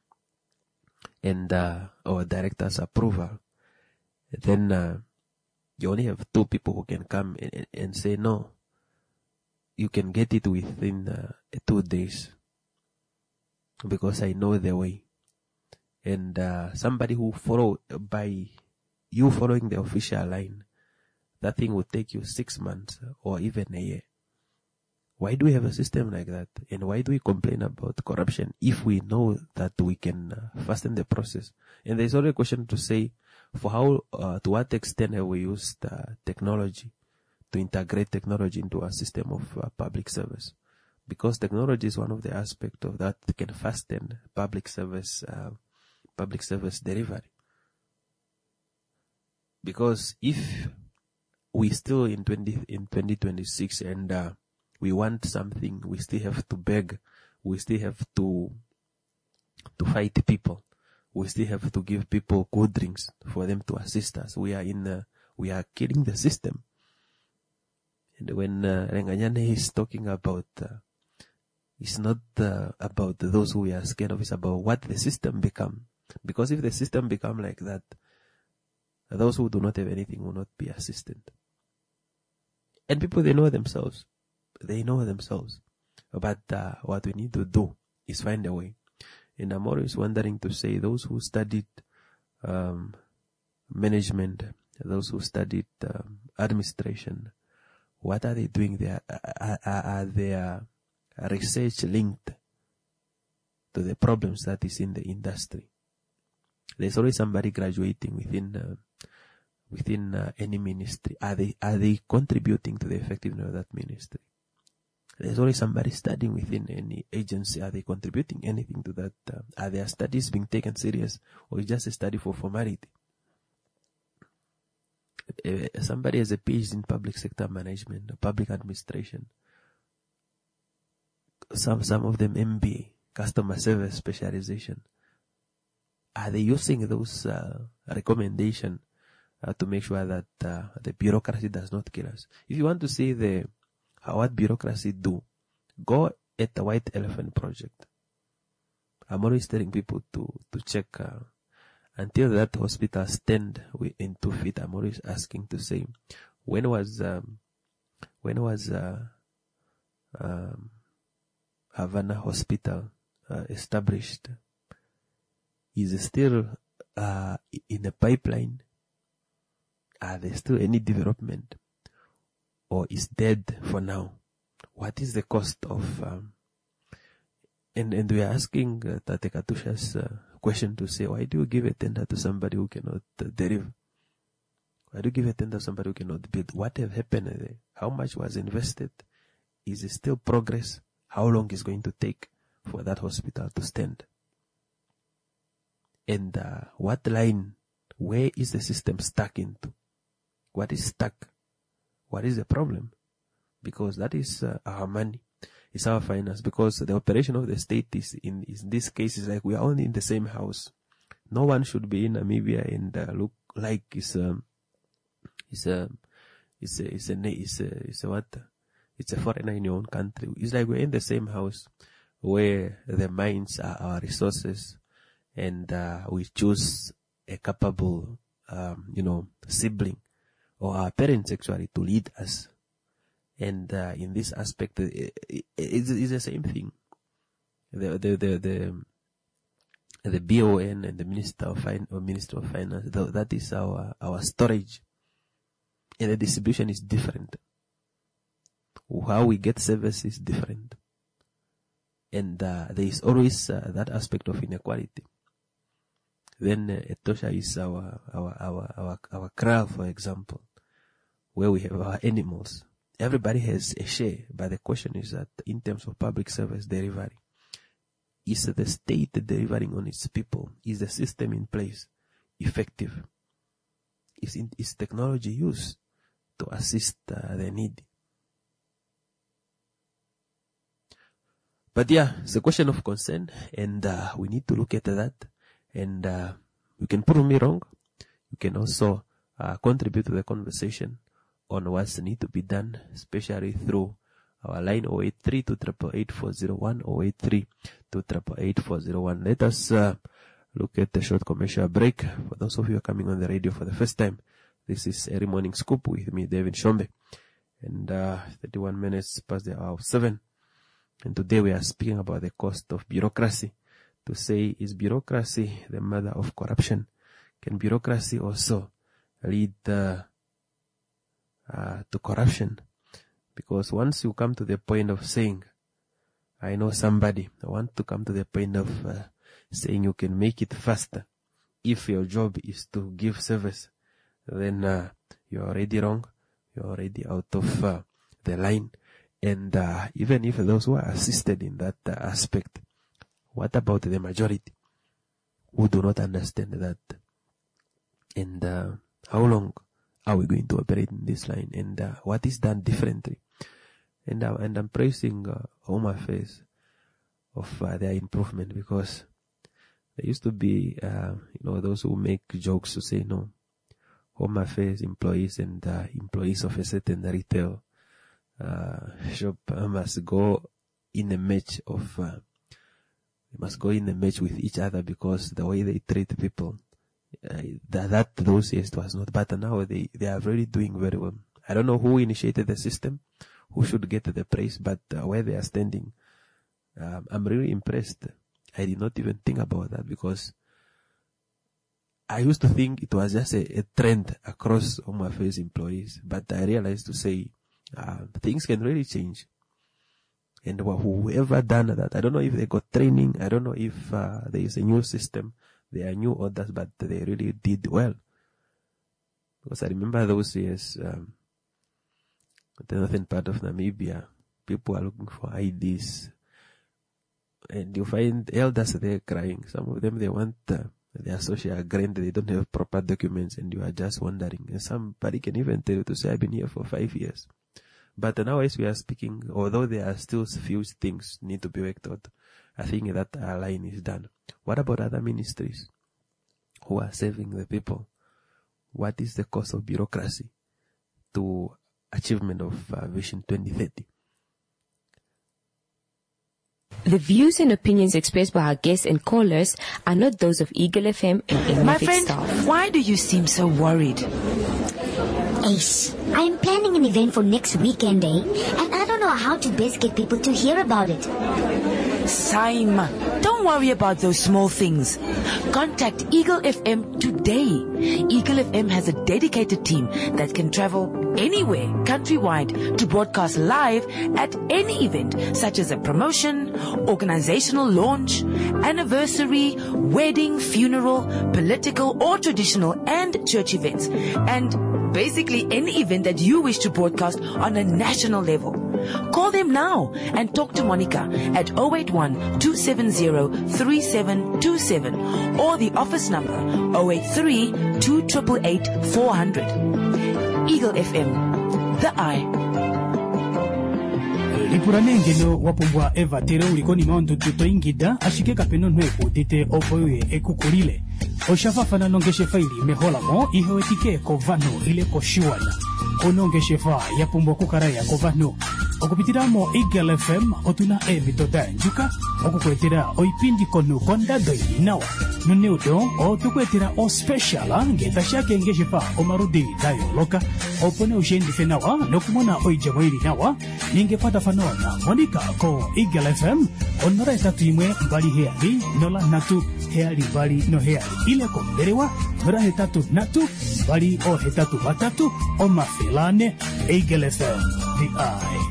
and uh, or a director's approval, then uh, you only have two people who can come and, and say, no, you can get it within uh, two days because I know the way. And uh, somebody who follow by you following the official line, that thing will take you six months or even a year. Why do we have a system like that? And why do we complain about corruption if we know that we can uh, fasten the process? And there's already a question to say, for how, uh, to what extent have we used uh, technology to integrate technology into our system of uh, public service? Because technology is one of the aspects of that can fasten public service, uh, public service delivery. Because if we still in twenty in twenty twenty-six and uh, we want something, we still have to beg, we still have to to fight people, we still have to give people good drinks for them to assist us. We are in, uh, we are killing the system. And when uh, Renganyane is talking about, uh, it's not uh, about those who we are scared of, it's about what the system become. Because if the system become like that, those who do not have anything will not be assisted. And people, they know themselves. They know themselves. But uh, what we need to do is find a way. And I'm always wondering to say, those who studied um, management, those who studied um, administration, what are they doing there? Are, are, are their research linked to the problems that is in the industry? There's always somebody graduating within uh, within uh, any ministry. Are they are they contributing to the effectiveness of that ministry? There's always somebody studying within any agency. Are they contributing anything to that? Uh, are their studies being taken serious, or is just a study for formality? Uh, somebody has a PhD in public sector management, public administration. Some some of them M B A, customer service specialization. Are they using those uh, recommendations uh, to make sure that uh, the bureaucracy does not kill us? If you want to see the how what bureaucracy do, go at the White Elephant Project. I'm always telling people to to check uh, until that hospital stand in two feet. I'm always asking to say, when was um, when was uh, um, Havana Hospital uh, established? Is it still uh, in a pipeline? Are there still any development? Or is dead for now? What is the cost of... Um, and, and we are asking uh, Tate Katusha's uh, question to say, why do you give a tender to somebody who cannot uh, deliver? Why do you give a tender to somebody who cannot build? What have happened there? How much was invested? Is it still progress? How long is it going to take for that hospital to stand? And uh, what line, where is the system stuck into? What is stuck? What is the problem? Because that is uh, our money. It's our finance. Because the operation of the state is, in, in this case, is like we are only in the same house. No one should be in Namibia and uh, look like it's a, it's a, it's a, it's a, it's a, it's a what? It's a foreigner in your own country. It's like we're in the same house where the mines are our resources. And uh, we choose a capable, um, you know, sibling or our parents actually to lead us. And uh, in this aspect, it, it, it's, it's the same thing. The the the the, the B O N and the Minister of Fin- or Minister of Finance, the, that is our our storage, and the distribution is different. How we get service is different, and uh, there is always uh, that aspect of inequality. Then uh, Etosha is our, our, our, our, our kraal, for example, where we have our animals. Everybody has a share, but the question is that in terms of public service delivery, is the state delivering on its people? Is the system in place effective? Is, in, is technology used to assist uh, the needy? But yeah, it's a question of concern, and uh, we need to look at that. And uh, you can prove me wrong. You can also uh, contribute to the conversation on what's need to be done, especially through our line zero eight three two eight eight four zero one, zero eight three two eight eight four zero one. Let us uh, look at the short commercial break. For those of you who are coming on the radio for the first time, this is Early Morning Scoop with me, David Shombe. And uh, thirty-one minutes past the hour of seven. And today we are speaking about the cost of bureaucracy. To say, is bureaucracy the mother of corruption? Can bureaucracy also lead uh, uh, to corruption? Because once you come to the point of saying, I know somebody, I want to come to the point of uh, saying you can make it faster. If your job is to give service, then uh, you're already wrong. You're already out of uh, the line. And uh, even if those who are assisted in that uh, aspect, what about the majority who do not understand that? And uh, how long are we going to operate in this line? And uh, what is done differently? And, uh, and I'm praising uh, Home Affairs of uh, their improvement, because there used to be, uh, you know, those who make jokes to say, no, Home Affairs employees and uh, employees of a certain retail uh, shop uh, must go in a match of, uh, they must go in a match with each other, because the way they treat people, uh, that, that those years was not. But now they, they are really doing very well. I don't know who initiated the system, who should get the praise, but uh, where they are standing, um, I'm really impressed. I did not even think about that, because I used to think it was just a, a trend across Home Affairs employees, but I realized to say uh, things can really change. And whoever done that, I don't know if they got training, I don't know if uh, there is a new system, there are new orders, but they really did well. Because I remember those years, um, the northern part of Namibia, people are looking for I Ds. And you find elders there crying. Some of them, they want uh, their social grant, they don't have proper documents, and you are just wondering. And somebody can even tell you to say, I've been here for five years. But nowadays we are speaking, although there are still few things need to be worked out, I think that our line is done. What about other ministries who are serving the people? What is the cost of bureaucracy to achievement of uh, Vision twenty thirty? The views and opinions expressed by our guests and callers are not those of Eagle F M and any My of its friend, staff. why do you seem so worried? Ace, I'm planning an event for next weekend, eh? And I don't know how to best get people to hear about it. Sime, don't worry about those small things. Contact Eagle F M today. Eagle F M has a dedicated team that can travel anywhere countrywide to broadcast live at any event, such as a promotion, organizational launch, anniversary, wedding, funeral, political or traditional and church events, and basically any event that you wish to broadcast on a national level. Call them now and talk to Monica at zero eight one, two seven zero, three seven two seven or the office number zero eight three, two eight eight, four hundred. Eagle F M, the eye. Lipuranenge no wapumbwa Eva tere ulikoni maondo tuto ingida ashike kapeno nwepo dite opoye ekukulile. Oshafafana nongeshe faili mehola mo ihewetike kovano ile koshiwana. Onongeshe fa ya pumbo kukaraya kovano. Okupitiramo Eagle F M otuna emitoda njuka. Okukwetera oipindi konu konda doi nawa. Nuneudo o tukwetera o speciala ngeta shake ngeshe fa omarudi dayo loka. Opone ushendi fenawa nokumona oijamwili nawa. Ninge pata fanona Monica ko Eagle F M onora tatu imwe mbali heali nola natu heali bali no heali ile konderewa nora hetatu natu bali o hetatu batatu o mafilane. Eagle F M, the eye.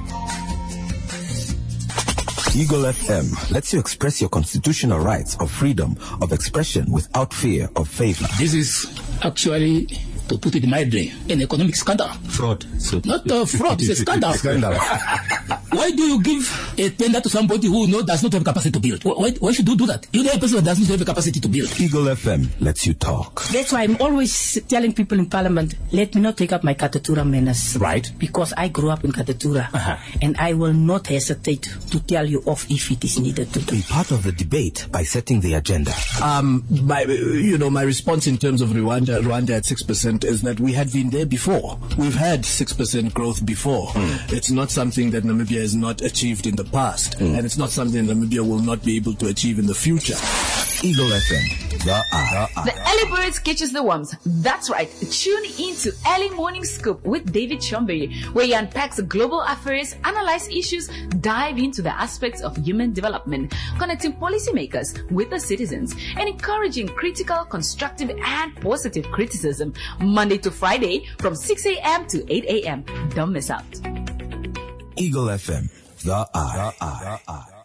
Eagle F M lets you express your constitutional rights of freedom of expression without fear of favor. This is actually, to put it mildly, an economic scandal. Fraud. So Not a fraud, it's a scandal. Scandal. Why do you give a tender to somebody who no, does not have capacity to build? Why, why should you do that? You know a person that does not have the capacity to build. Eagle F M lets you talk. That's why I'm always telling people in Parliament, let me not take up my Katatura menace. Right. Because I grew up in Katatura. Uh-huh. And I will not hesitate to tell you off if it is needed to do. Be part of the debate by setting the agenda. Um, my, you know, my response in terms of Rwanda, Rwanda at six percent is that we had been there before. We've had six percent growth before. Mm. It's not something that Namibia has not achieved in the past. Mm. And it's not something that Namibia will not be able to achieve in the future. Eagle F M, the eye. The early birds catches the worms. That's right. Tune into Early Morning Scoop with David Chombe, where he unpacks global affairs, analyze issues, dive into the aspects of human development, connecting policymakers with the citizens, and encouraging critical, constructive, and positive criticism. Monday to Friday from six a.m. to eight a.m. Don't miss out. Eagle F M, the eye. The eye. The eye.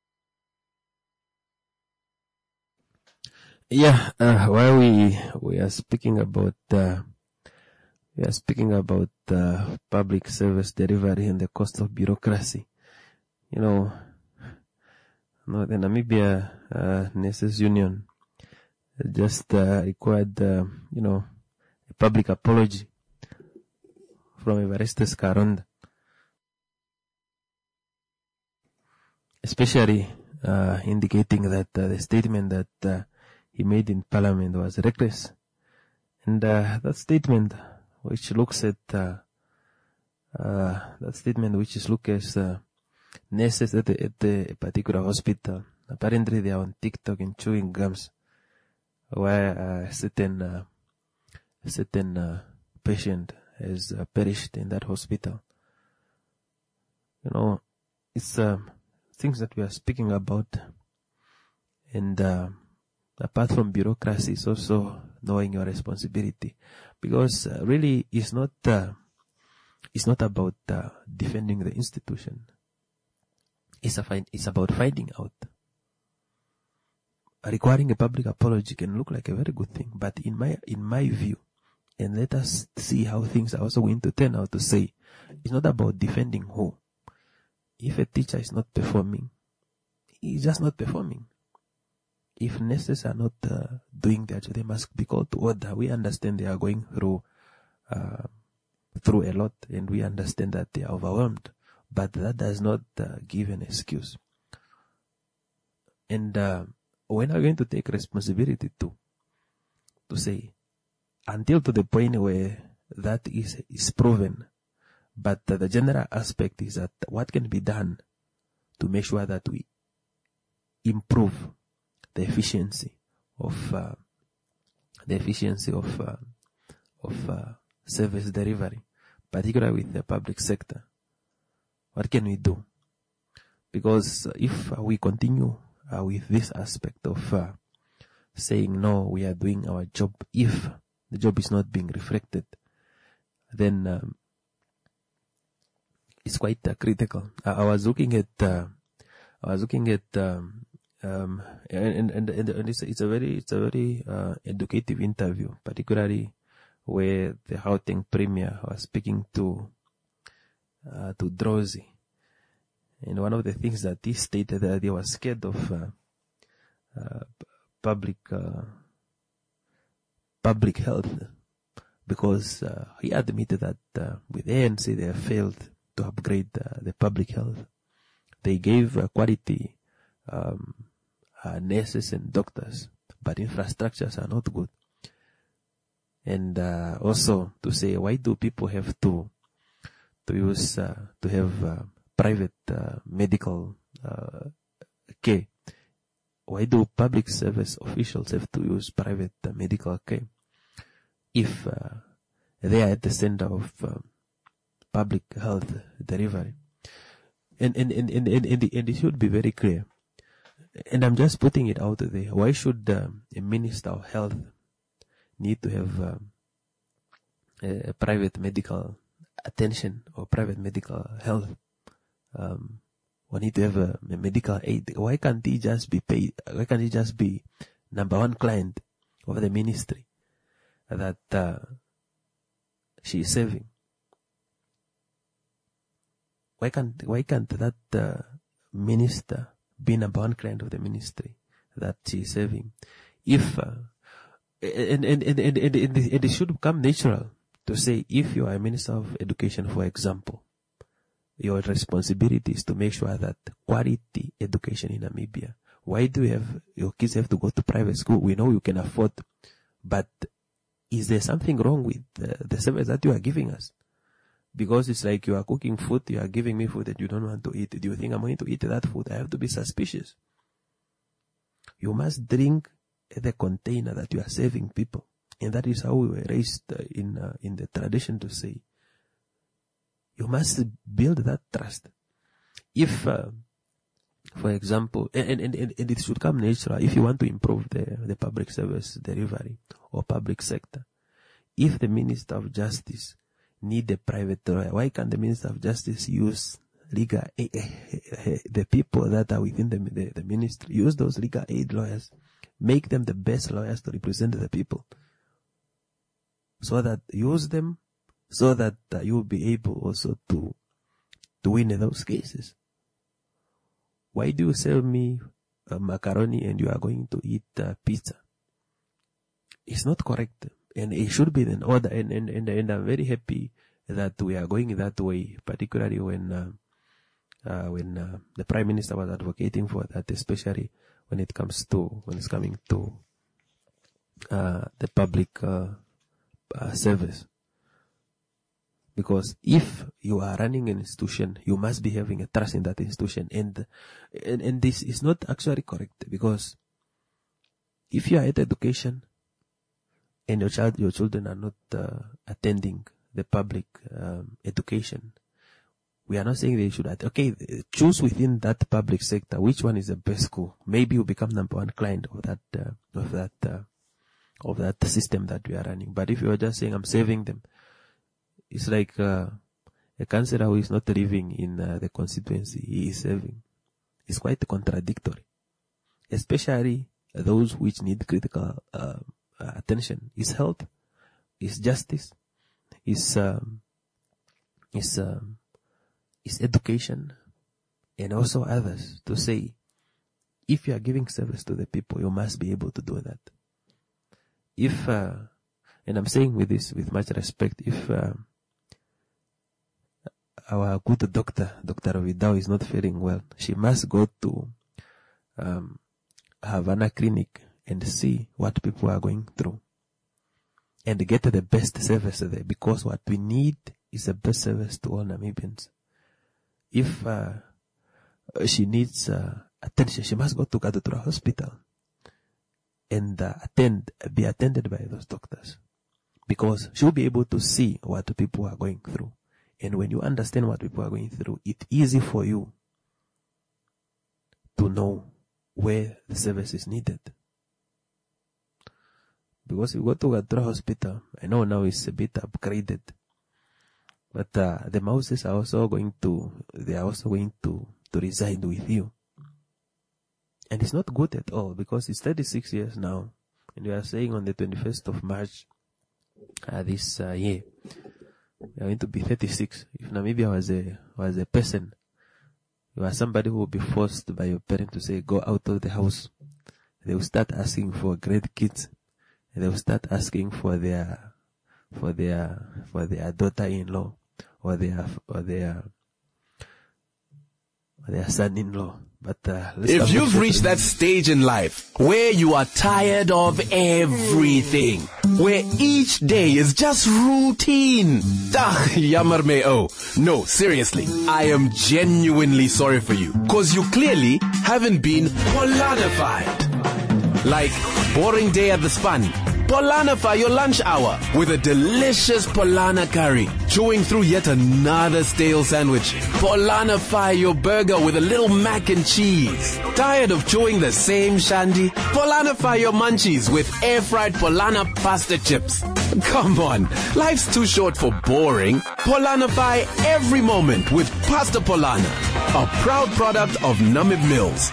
Yeah, uh, while we we are speaking about uh, we are speaking about uh, public service delivery and the cost of bureaucracy, you know, no, the Namibia uh, Nurses Union just uh, required, uh, you know, a public apology from Evaristus Karonda, especially uh, indicating that uh, the statement that uh, he made in Parliament was reckless. And uh, that statement, which looks at uh, uh, that statement, which is look as uh, nurses at, the, at the particular hospital. Apparently, they are on TikTok and chewing gums, where uh, certain uh, certain uh, patient has uh, perished in that hospital. You know, it's uh, things that we are speaking about, and. Uh, Apart from bureaucracy, it's also knowing your responsibility, because uh, really it's not uh, it's not about uh, defending the institution. It's a find, it's about finding out. Requiring a public apology can look like a very good thing, but in my in my view, and let us see how things are also going to turn out, to say it's not about defending who. If a teacher is not performing, he's just not performing. If nurses are not uh, doing their job, they must be called to order. We understand they are going through uh, through a lot, and we understand that they are overwhelmed. But that does not uh, give an excuse. And uh, when are we going to take responsibility to to say, until to the point where that is is proven, but uh, the general aspect is that what can be done to make sure that we improve the efficiency of uh, the efficiency of uh, of uh, service delivery, particularly with the public sector. What can we do? Because if uh, we continue uh, with this aspect of uh, saying no, we are doing our job, if the job is not being reflected, then um, it's quite uh, critical. I, I was looking at uh, I was looking at um, Um, and, and, and, and it's, it's a very, it's a very, uh, educative interview, particularly where the Gauteng Premier was speaking to, uh, to Drozi. And one of the things that he stated that he was scared of, uh, uh, public, uh, public health, because, uh, he admitted that, uh, with A N C they have failed to upgrade uh, the public health. They gave uh, quality, um, Uh, nurses and doctors, but infrastructures are not good. And uh, also to say, why do people have to to use uh, to have uh, private uh, medical uh, care? Why do public service officials have to use private uh, medical care if uh, they are at the center of uh, public health delivery? And and and and and, and, and it should be very clear. And I'm just putting it out there. Why should um, a minister of health need to have um, a, a private medical attention or private medical health? Um, or need to have a, a medical aid? Why can't he just be paid? Why can't he just be number one client of the ministry that uh, she is serving? Why can't Why can't that uh, minister be number one client of the ministry that she is serving? If uh, and, and, and, and, and, and it should become natural to say, if you are a minister of education, for example, your responsibility is to make sure that quality education in Namibia. Why do you have your kids have to go to private school? We know you can afford, but is there something wrong with the, the service that you are giving us? Because it's like you are cooking food, you are giving me food that you don't want to eat. Do you think I'm going to eat that food? I have to be suspicious. You must drink the container that you are serving people. And that is how we were raised uh, in uh, in the tradition to say, you must build that trust. If, uh, for example, and, and, and, and it should come natural, if you want to improve the, the public service delivery or public sector, if the Minister of Justice need a private lawyer, why can't the Minister of Justice use legal aid, the people that are within the, the, the ministry, use those legal aid lawyers, make them the best lawyers to represent the people. So that, use them, so that uh, you will be able also to, to win in those cases. Why do you sell me uh, macaroni and you are going to eat uh, pizza? It's not correct. And it should be in order. And, and, and, and I'm very happy that we are going that way, particularly when, uh, uh, when, uh, the Prime Minister was advocating for that, especially when it comes to, when it's coming to, uh, the public, uh, uh, service. Because if you are running an institution, you must be having a trust in that institution. And, and, and this is not actually correct, because if you are at education and your child, your children are not uh, attending the public um, education, we are not saying they should, okay, choose within that public sector which one is the best school. Maybe you become number one client of that, uh, of that, uh, of that system that we are running. But if you are just saying, I'm saving them, it's like uh, a councillor who is not living in uh, the constituency he is serving. It's quite contradictory, especially those which need critical uh, attention. Is health, is justice, is um, is um, is education, and also others. To say, if you are giving service to the people, you must be able to do that. If uh, and I'm saying with this with much respect, if uh, our good doctor, Doctor Vidal, is not feeling well, she must go to um, Havana Clinic and see what people are going through and get the best service there, because what we need is the best service to all Namibians. If uh, she needs uh, attention, she must go to Katutura Hospital and uh, attend, be attended by those doctors, because she'll be able to see what people are going through. And when you understand what people are going through, it's easy for you to know where the service is needed. Because you go to Katutura Hospital, I know now it's a bit upgraded, but uh, the mouses are also going to, they are also going to, to reside with you. And it's not good at all, because it's thirty-six years now, and we are saying on the twenty-first of March uh, this uh, year, we are going to be thirty-six. If Namibia was a was a person, you are somebody who will be forced by your parent to say, go out of the house. They will start asking for great kids. And they will start asking for their for their for their daughter-in-law or their or their or their son-in-law. But uh, if you've reached that stage in life where you are tired of everything, where each day is just routine, ugh, yammer me oh. No, seriously, I am genuinely sorry for you, cause you clearly haven't been Polanified. Like boring day at the Spun, Polanify your lunch hour with a delicious Polana curry, chewing through yet another stale sandwich. Polanify your burger with a little mac and cheese. Tired of chewing the same shandy? Polanify your munchies with air-fried Polana pasta chips. Come on, life's too short for boring. Polanify every moment with Pasta Polana, a proud product of Namib Mills.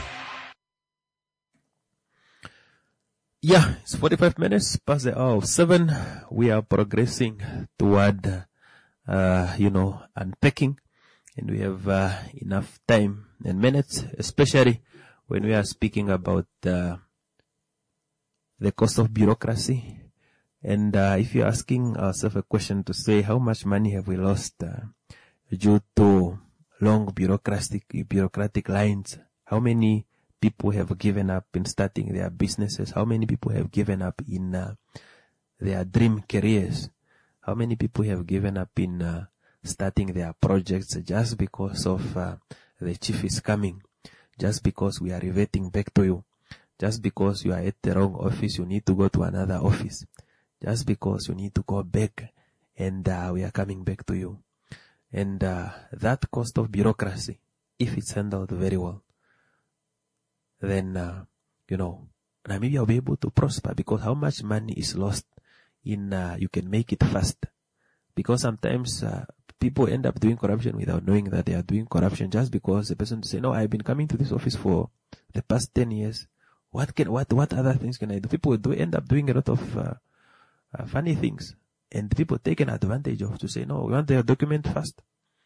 Yeah, it's forty-five minutes past the hour of seven. We are progressing toward, uh, you know, unpacking, and we have uh, enough time and minutes, especially when we are speaking about uh, the cost of bureaucracy. And uh, if you're asking ourselves a question to say, how much money have we lost uh, due to long bureaucratic bureaucratic lines? How many people have given up in starting their businesses? How many people have given up in uh, their dream careers? How many people have given up in uh, starting their projects just because of uh, the chief is coming, just because we are reverting back to you, just because you are at the wrong office, you need to go to another office, just because you need to go back and uh, we are coming back to you. And uh, that cost of bureaucracy, if it's handled very well, then, uh, you know, Namibia will be able to prosper, because how much money is lost in, uh, you can make it fast. Because sometimes, uh, people end up doing corruption without knowing that they are doing corruption, just because the person to say, no, I've been coming to this office for the past ten years. What can, what, what other things can I do? People do end up doing a lot of uh, uh, funny things, and people taken advantage of to say, no, we want their document fast.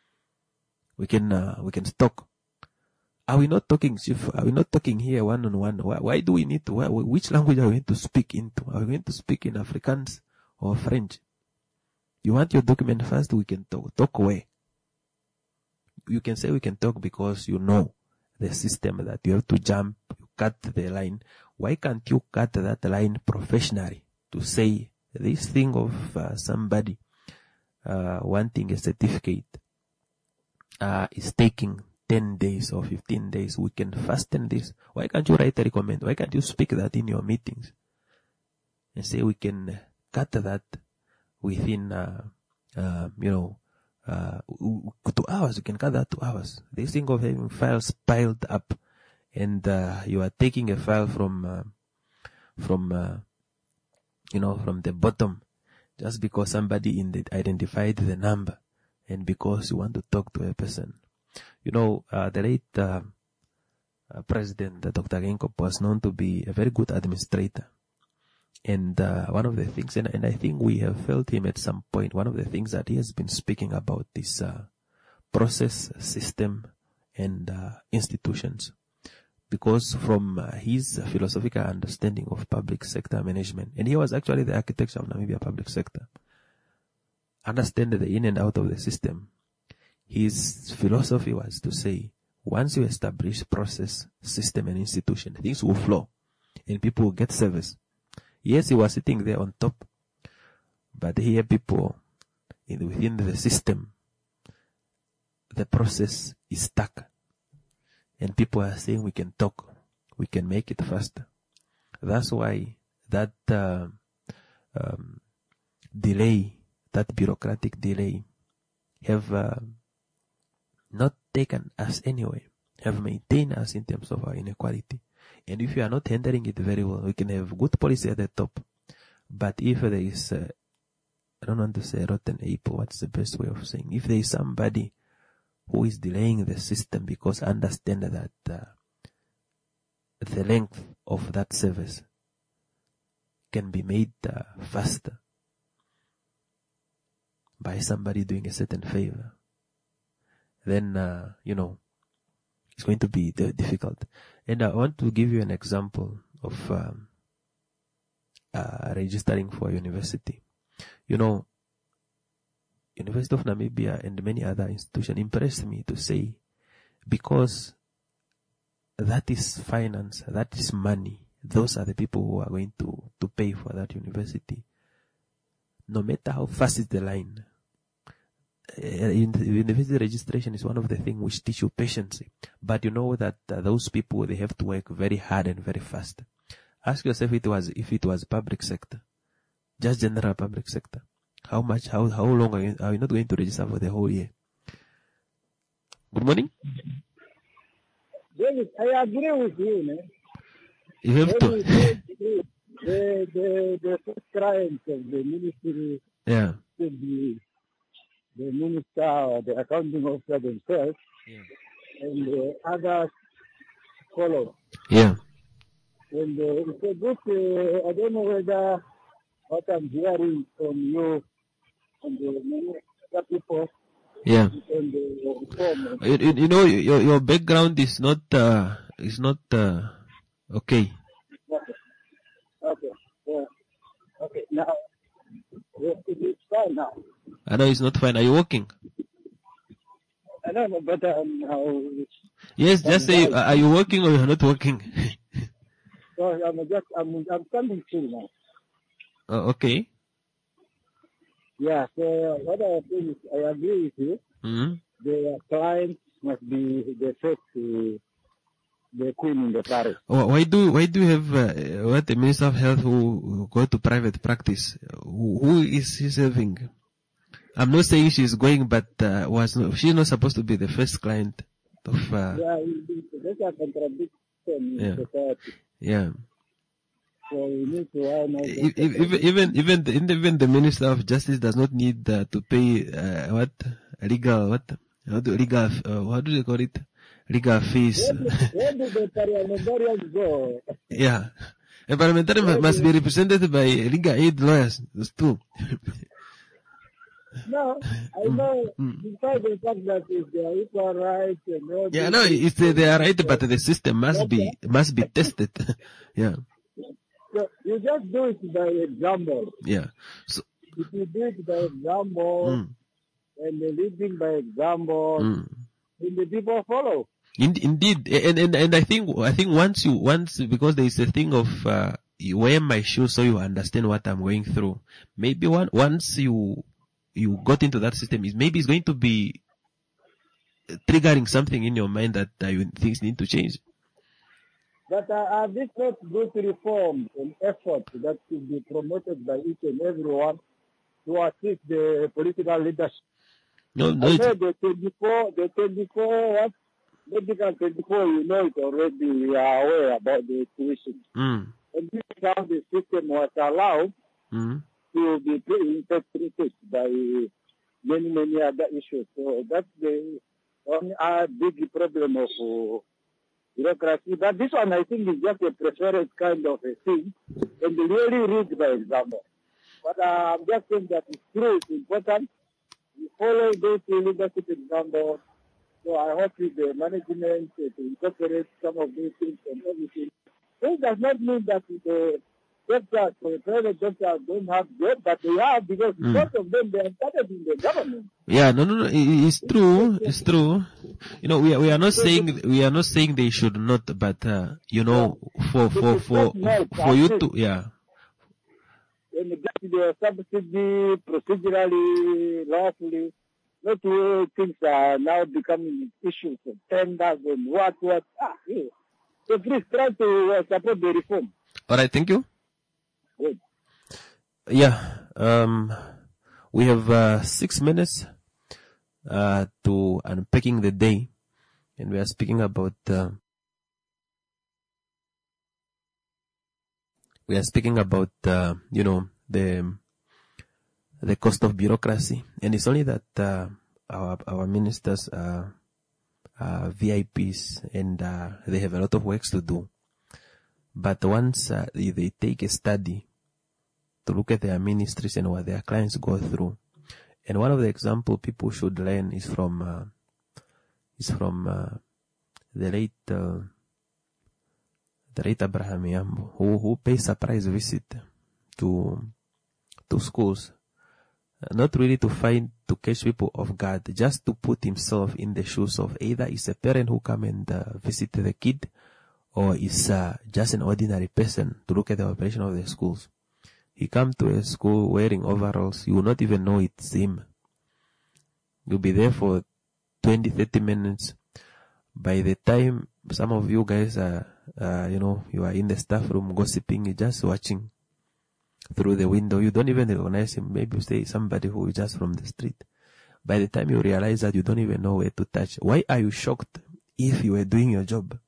We can, uh, we can stock. Are we not talking, Chief? Are we not talking here one on one? Why, why do we need to, why, which language are we going to speak into? Are we going to speak in Afrikaans or French? You want your document fast? We can talk. Talk away. You can say we can talk because you know the system that you have to jump, you cut the line. Why can't you cut that line professionally to say this thing of uh, somebody uh, wanting a certificate uh, is taking ten days or fifteen days. We can fasten this. Why can't you write a recommend? Why can't you speak that in your meetings and say we can cut that within, uh, uh, you know, uh, two hours? You can cut that two hours. This thing of having files piled up, and uh, you are taking a file from, uh, from, uh, you know, from the bottom, just because somebody in the identified the number, and because you want to talk to a person. You know, uh, the late uh, uh, President uh, Doctor Geingob was known to be a very good administrator. And uh, one of the things, and, and I think we have felt him at some point, one of the things that he has been speaking about is uh, process, system, and uh, institutions. Because from uh, his philosophical understanding of public sector management, and he was actually the architect of Namibia public sector, understand the in and out of the system. His philosophy was to say, once you establish process, system, and institution, things will flow and people will get service. Yes, he was sitting there on top, but here people in, within the system, the process is stuck, and people are saying we can talk, we can make it faster. That's why that uh, um, delay, that bureaucratic delay, have uh, not taken us anywhere, have maintained us in terms of our inequality. And if you are not handling it very well, we can have good policy at the top. But if there is, uh, I don't want to say rotten apple, what's the best way of saying? If there is somebody who is delaying the system because understand that uh, the length of that service can be made uh, faster by somebody doing a certain favor, then, uh, you know, it's going to be difficult. And I want to give you an example of um, uh, registering for a university. You know, University of Namibia and many other institutions impressed me to say, because that is finance, that is money, those are the people who are going to, to pay for that university. No matter how fast is the line, uh, university registration is one of the things which teach you patience. But you know that uh, those people, they have to work very hard and very fast. Ask yourself if it was, if it was public sector, just general public sector. How much, how, how long are you, are you not going to register for the whole year? Good morning. David, I agree with you, man. You have to. The, the, the first client of the ministry yeah. should be the minister or the accounting officer themselves, yeah. and the others follow. Yeah. And uh, it's a good, uh, I don't know whether what I'm hearing from you and the many other people. Yeah. And the, you, you, you know, your your background is not uh, is not uh, okay. Okay. Okay. Yeah. Okay. Now, it's fine now. I know it's not fine. Are you working? I don't know, but um, now. Yes, just say, are you working or you're not working? So I'm just, I'm, I'm standing still now. Oh, okay. Yeah, so what I think is, I agree with you. Mm-hmm. The clients must be the first, uh, the queen in the parish. Why do why do you have uh, what the Minister of Health who, who go to private practice? Who, who is she serving? I'm not saying she's going, but uh, was not, she's not supposed to be the first client of. Uh, yeah, there's a contradiction in yeah. society. Yeah. So we need to have no E- e- Even even even the, even the Minister of Justice does not need uh, to pay uh, what legal what how do legal uh, how do they call it legal fees. Where do, where do the parliamentarians go? Yeah, a parliamentarian mu- must be represented by legal aid lawyers. Those two. No, I know, despite the fact that it's their equal rights and all Yeah, these no, things, it's uh, they are right, but the system must be must be tested. Yeah, so you just do it by example. yeah. So If you do it by example, Mm. and the leading by example, Mm. then the people follow. In, indeed, and, and and I think I think once you once because there is a thing of uh, you wear my shoes so you understand what I'm going through. Maybe one once you you got into that system, is maybe it's going to be triggering something in your mind that uh, you, things need to change. But uh, are these not good reforms and efforts that should be promoted by each and everyone to assist the political leadership? No, no. I It's, know the twenty-four, the twenty-four, what? Medical twenty-four, you know it already, we are aware about the tuition. mm, And this is how the system was allowed mm, to be interpreted by many, many other issues. So that's the only uh, big problem of uh, bureaucracy. But this one, I think, is just a preferred kind of a thing, and really read by example. But uh, I'm just saying that it's true, it's important. We follow those leadership examples. So I hope with the management uh, to incorporate some of these things and everything. This does not mean that the doctors, the private doctors don't have jobs, but they have because Mm. most of them, they are started in the government. yeah, no, no, no. it- It's true. It's true. You know, we are, we are not saying we are not saying they should not, but uh, you know, for for for for you to yeah. When you get the subsidy procedurally, lawfully, not way things are now becoming issues of tenders and what, what. Ah, yeah. So please try to uh, support the reform. All right, thank you. Good. Yeah, um, we have uh, six minutes uh, to unpacking the day, and we are speaking about uh, we are speaking about uh, you know the the cost of bureaucracy, and it's only that uh, our our ministers are, are V I Ps and uh, they have a lot of works to do. But once uh, they, they take a study to look at their ministries and what their clients go through, and one of the example people should learn is from uh, is from uh, the late uh, the late Abraham Yambo, who who pays surprise visit to to schools, uh, not really to find to catch people off guard, just to put himself in the shoes of either is a parent who come and uh, visit the kid, or is uh, just an ordinary person to look at the operation of the schools. He come to a school wearing overalls, you will not even know it's him. You'll be there for twenty, thirty minutes. By the time some of you guys are, uh, you know, you are in the staff room gossiping, you're just watching through the window. You don't even recognize him. Maybe you say somebody who is just from the street. By the time you realize that, you don't even know where to touch. Why are you shocked if you were doing your job?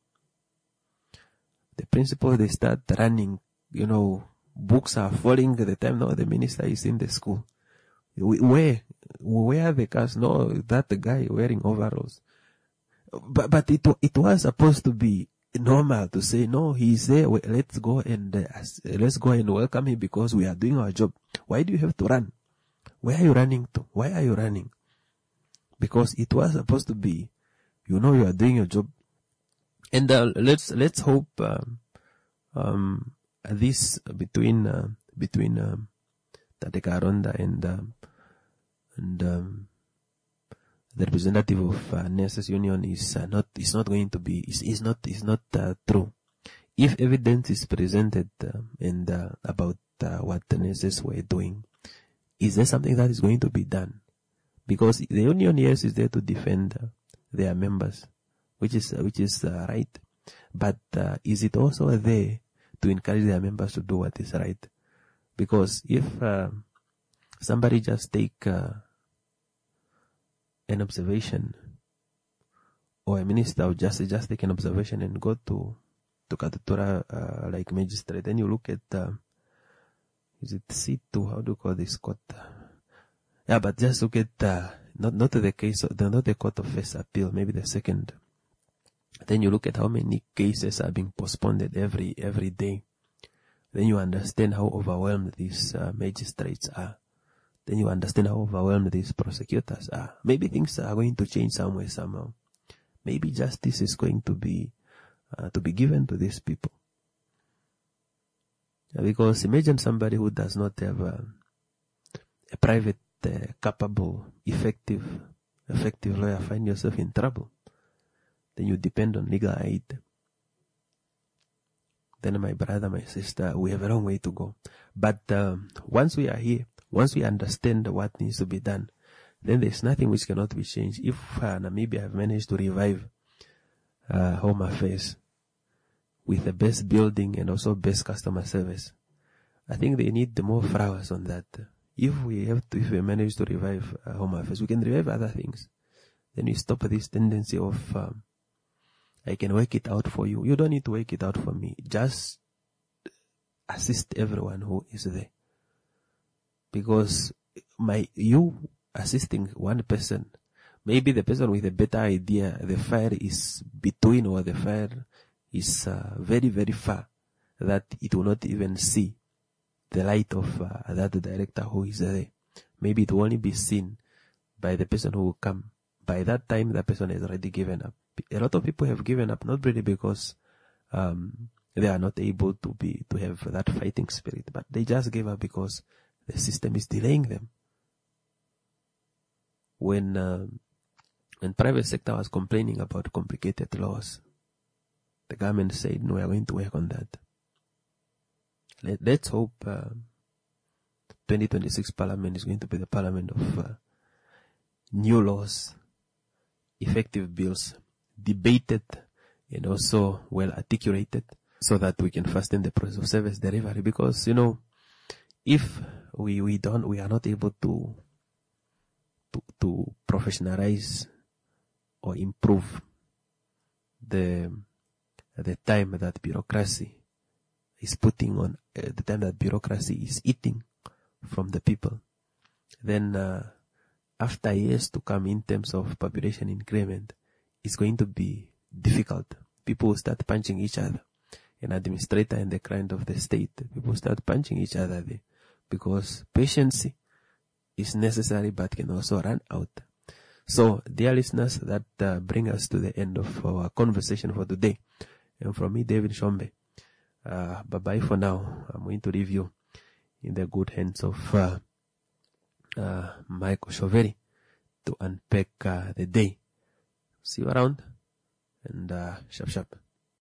The principal, they start running, you know, books are falling at the time now the minister is in the school. Where? Where are the cars? No, that the guy wearing overalls. But, but it, it was supposed to be normal to say, no, he's there. Let's go and, uh, let's go and welcome him because we are doing our job. Why do you have to run? Where are you running to? Why are you running? Because it was supposed to be, you know, you are doing your job. And uh, let's let's hope um, um, this between uh, between um, Tate Karonda and um, and um, the representative of uh, Nurses Union is uh, not is not going to be is is not is not uh, true. If evidence is presented uh, and uh, about uh, what the nurses were doing, is there something that is going to be done? Because the union, yes, is there to defend uh, their members, which is uh, which is uh, right. But uh, is it also there to encourage their members to do what is right? Because if uh, somebody just take uh, an observation, or a minister will just just take an observation and go to to Katutura, uh, like magistrate. Then you look at, uh, is it C two? How do you call this court? Yeah, but just look at, uh, not, not the case, of, the, not the court of first appeal, maybe the second. Then you look at how many cases are being postponed every, every day. Then you understand how overwhelmed these uh, magistrates are. Then you understand how overwhelmed these prosecutors are. Maybe things are going to change somewhere, somehow. Maybe justice is going to be, uh, to be given to these people. Yeah, because imagine somebody who does not have a, a private, uh, capable, effective, effective lawyer, find yourself in trouble. Then you depend on legal aid. Then my brother, my sister, we have a long way to go. But um, once we are here, once we understand what needs to be done, then there's nothing which cannot be changed. If uh, Namibia have managed to revive uh, Home Affairs with the best building and also best customer service, I think they need more flowers on that. If we have to, if we manage to revive uh, Home Affairs, we can revive other things. Then we stop this tendency of um, I can work it out for you. You don't need to work it out for me. Just assist everyone who is there. Because my you assisting one person, maybe the person with a better idea, the fire is between, or the fire is uh, very, very far, that it will not even see the light of uh, that director who is there. Maybe it will only be seen by the person who will come. By that time, the person has already given up. A lot of people have given up, not really because um, they are not able to be to have that fighting spirit, but they just gave up because the system is delaying them. When uh, when private sector was complaining about complicated laws, the government said, "No, we are going to work on that." Let, let's hope uh, twenty twenty-six Parliament is going to be the Parliament of uh, new laws, effective bills, debated and also well articulated, so that we can fasten the process of service delivery. Because, you know, if we, we don't, we are not able to, to, to professionalize or improve the, the time that bureaucracy is putting on, uh, the time that bureaucracy is eating from the people, then, uh, after years to come in terms of population increment, it's going to be difficult. People will start punching each other. An administrator and the client of the state, people start punching each other there, because patience is necessary but can also run out. So, dear listeners, that uh, brings us to the end of our conversation for today. And from me, David Shombe, uh, bye-bye for now. I'm going to leave you in the good hands of uh, uh, Michael Shoveri to unpack uh, the day. See you around, and uh, sharp sharp.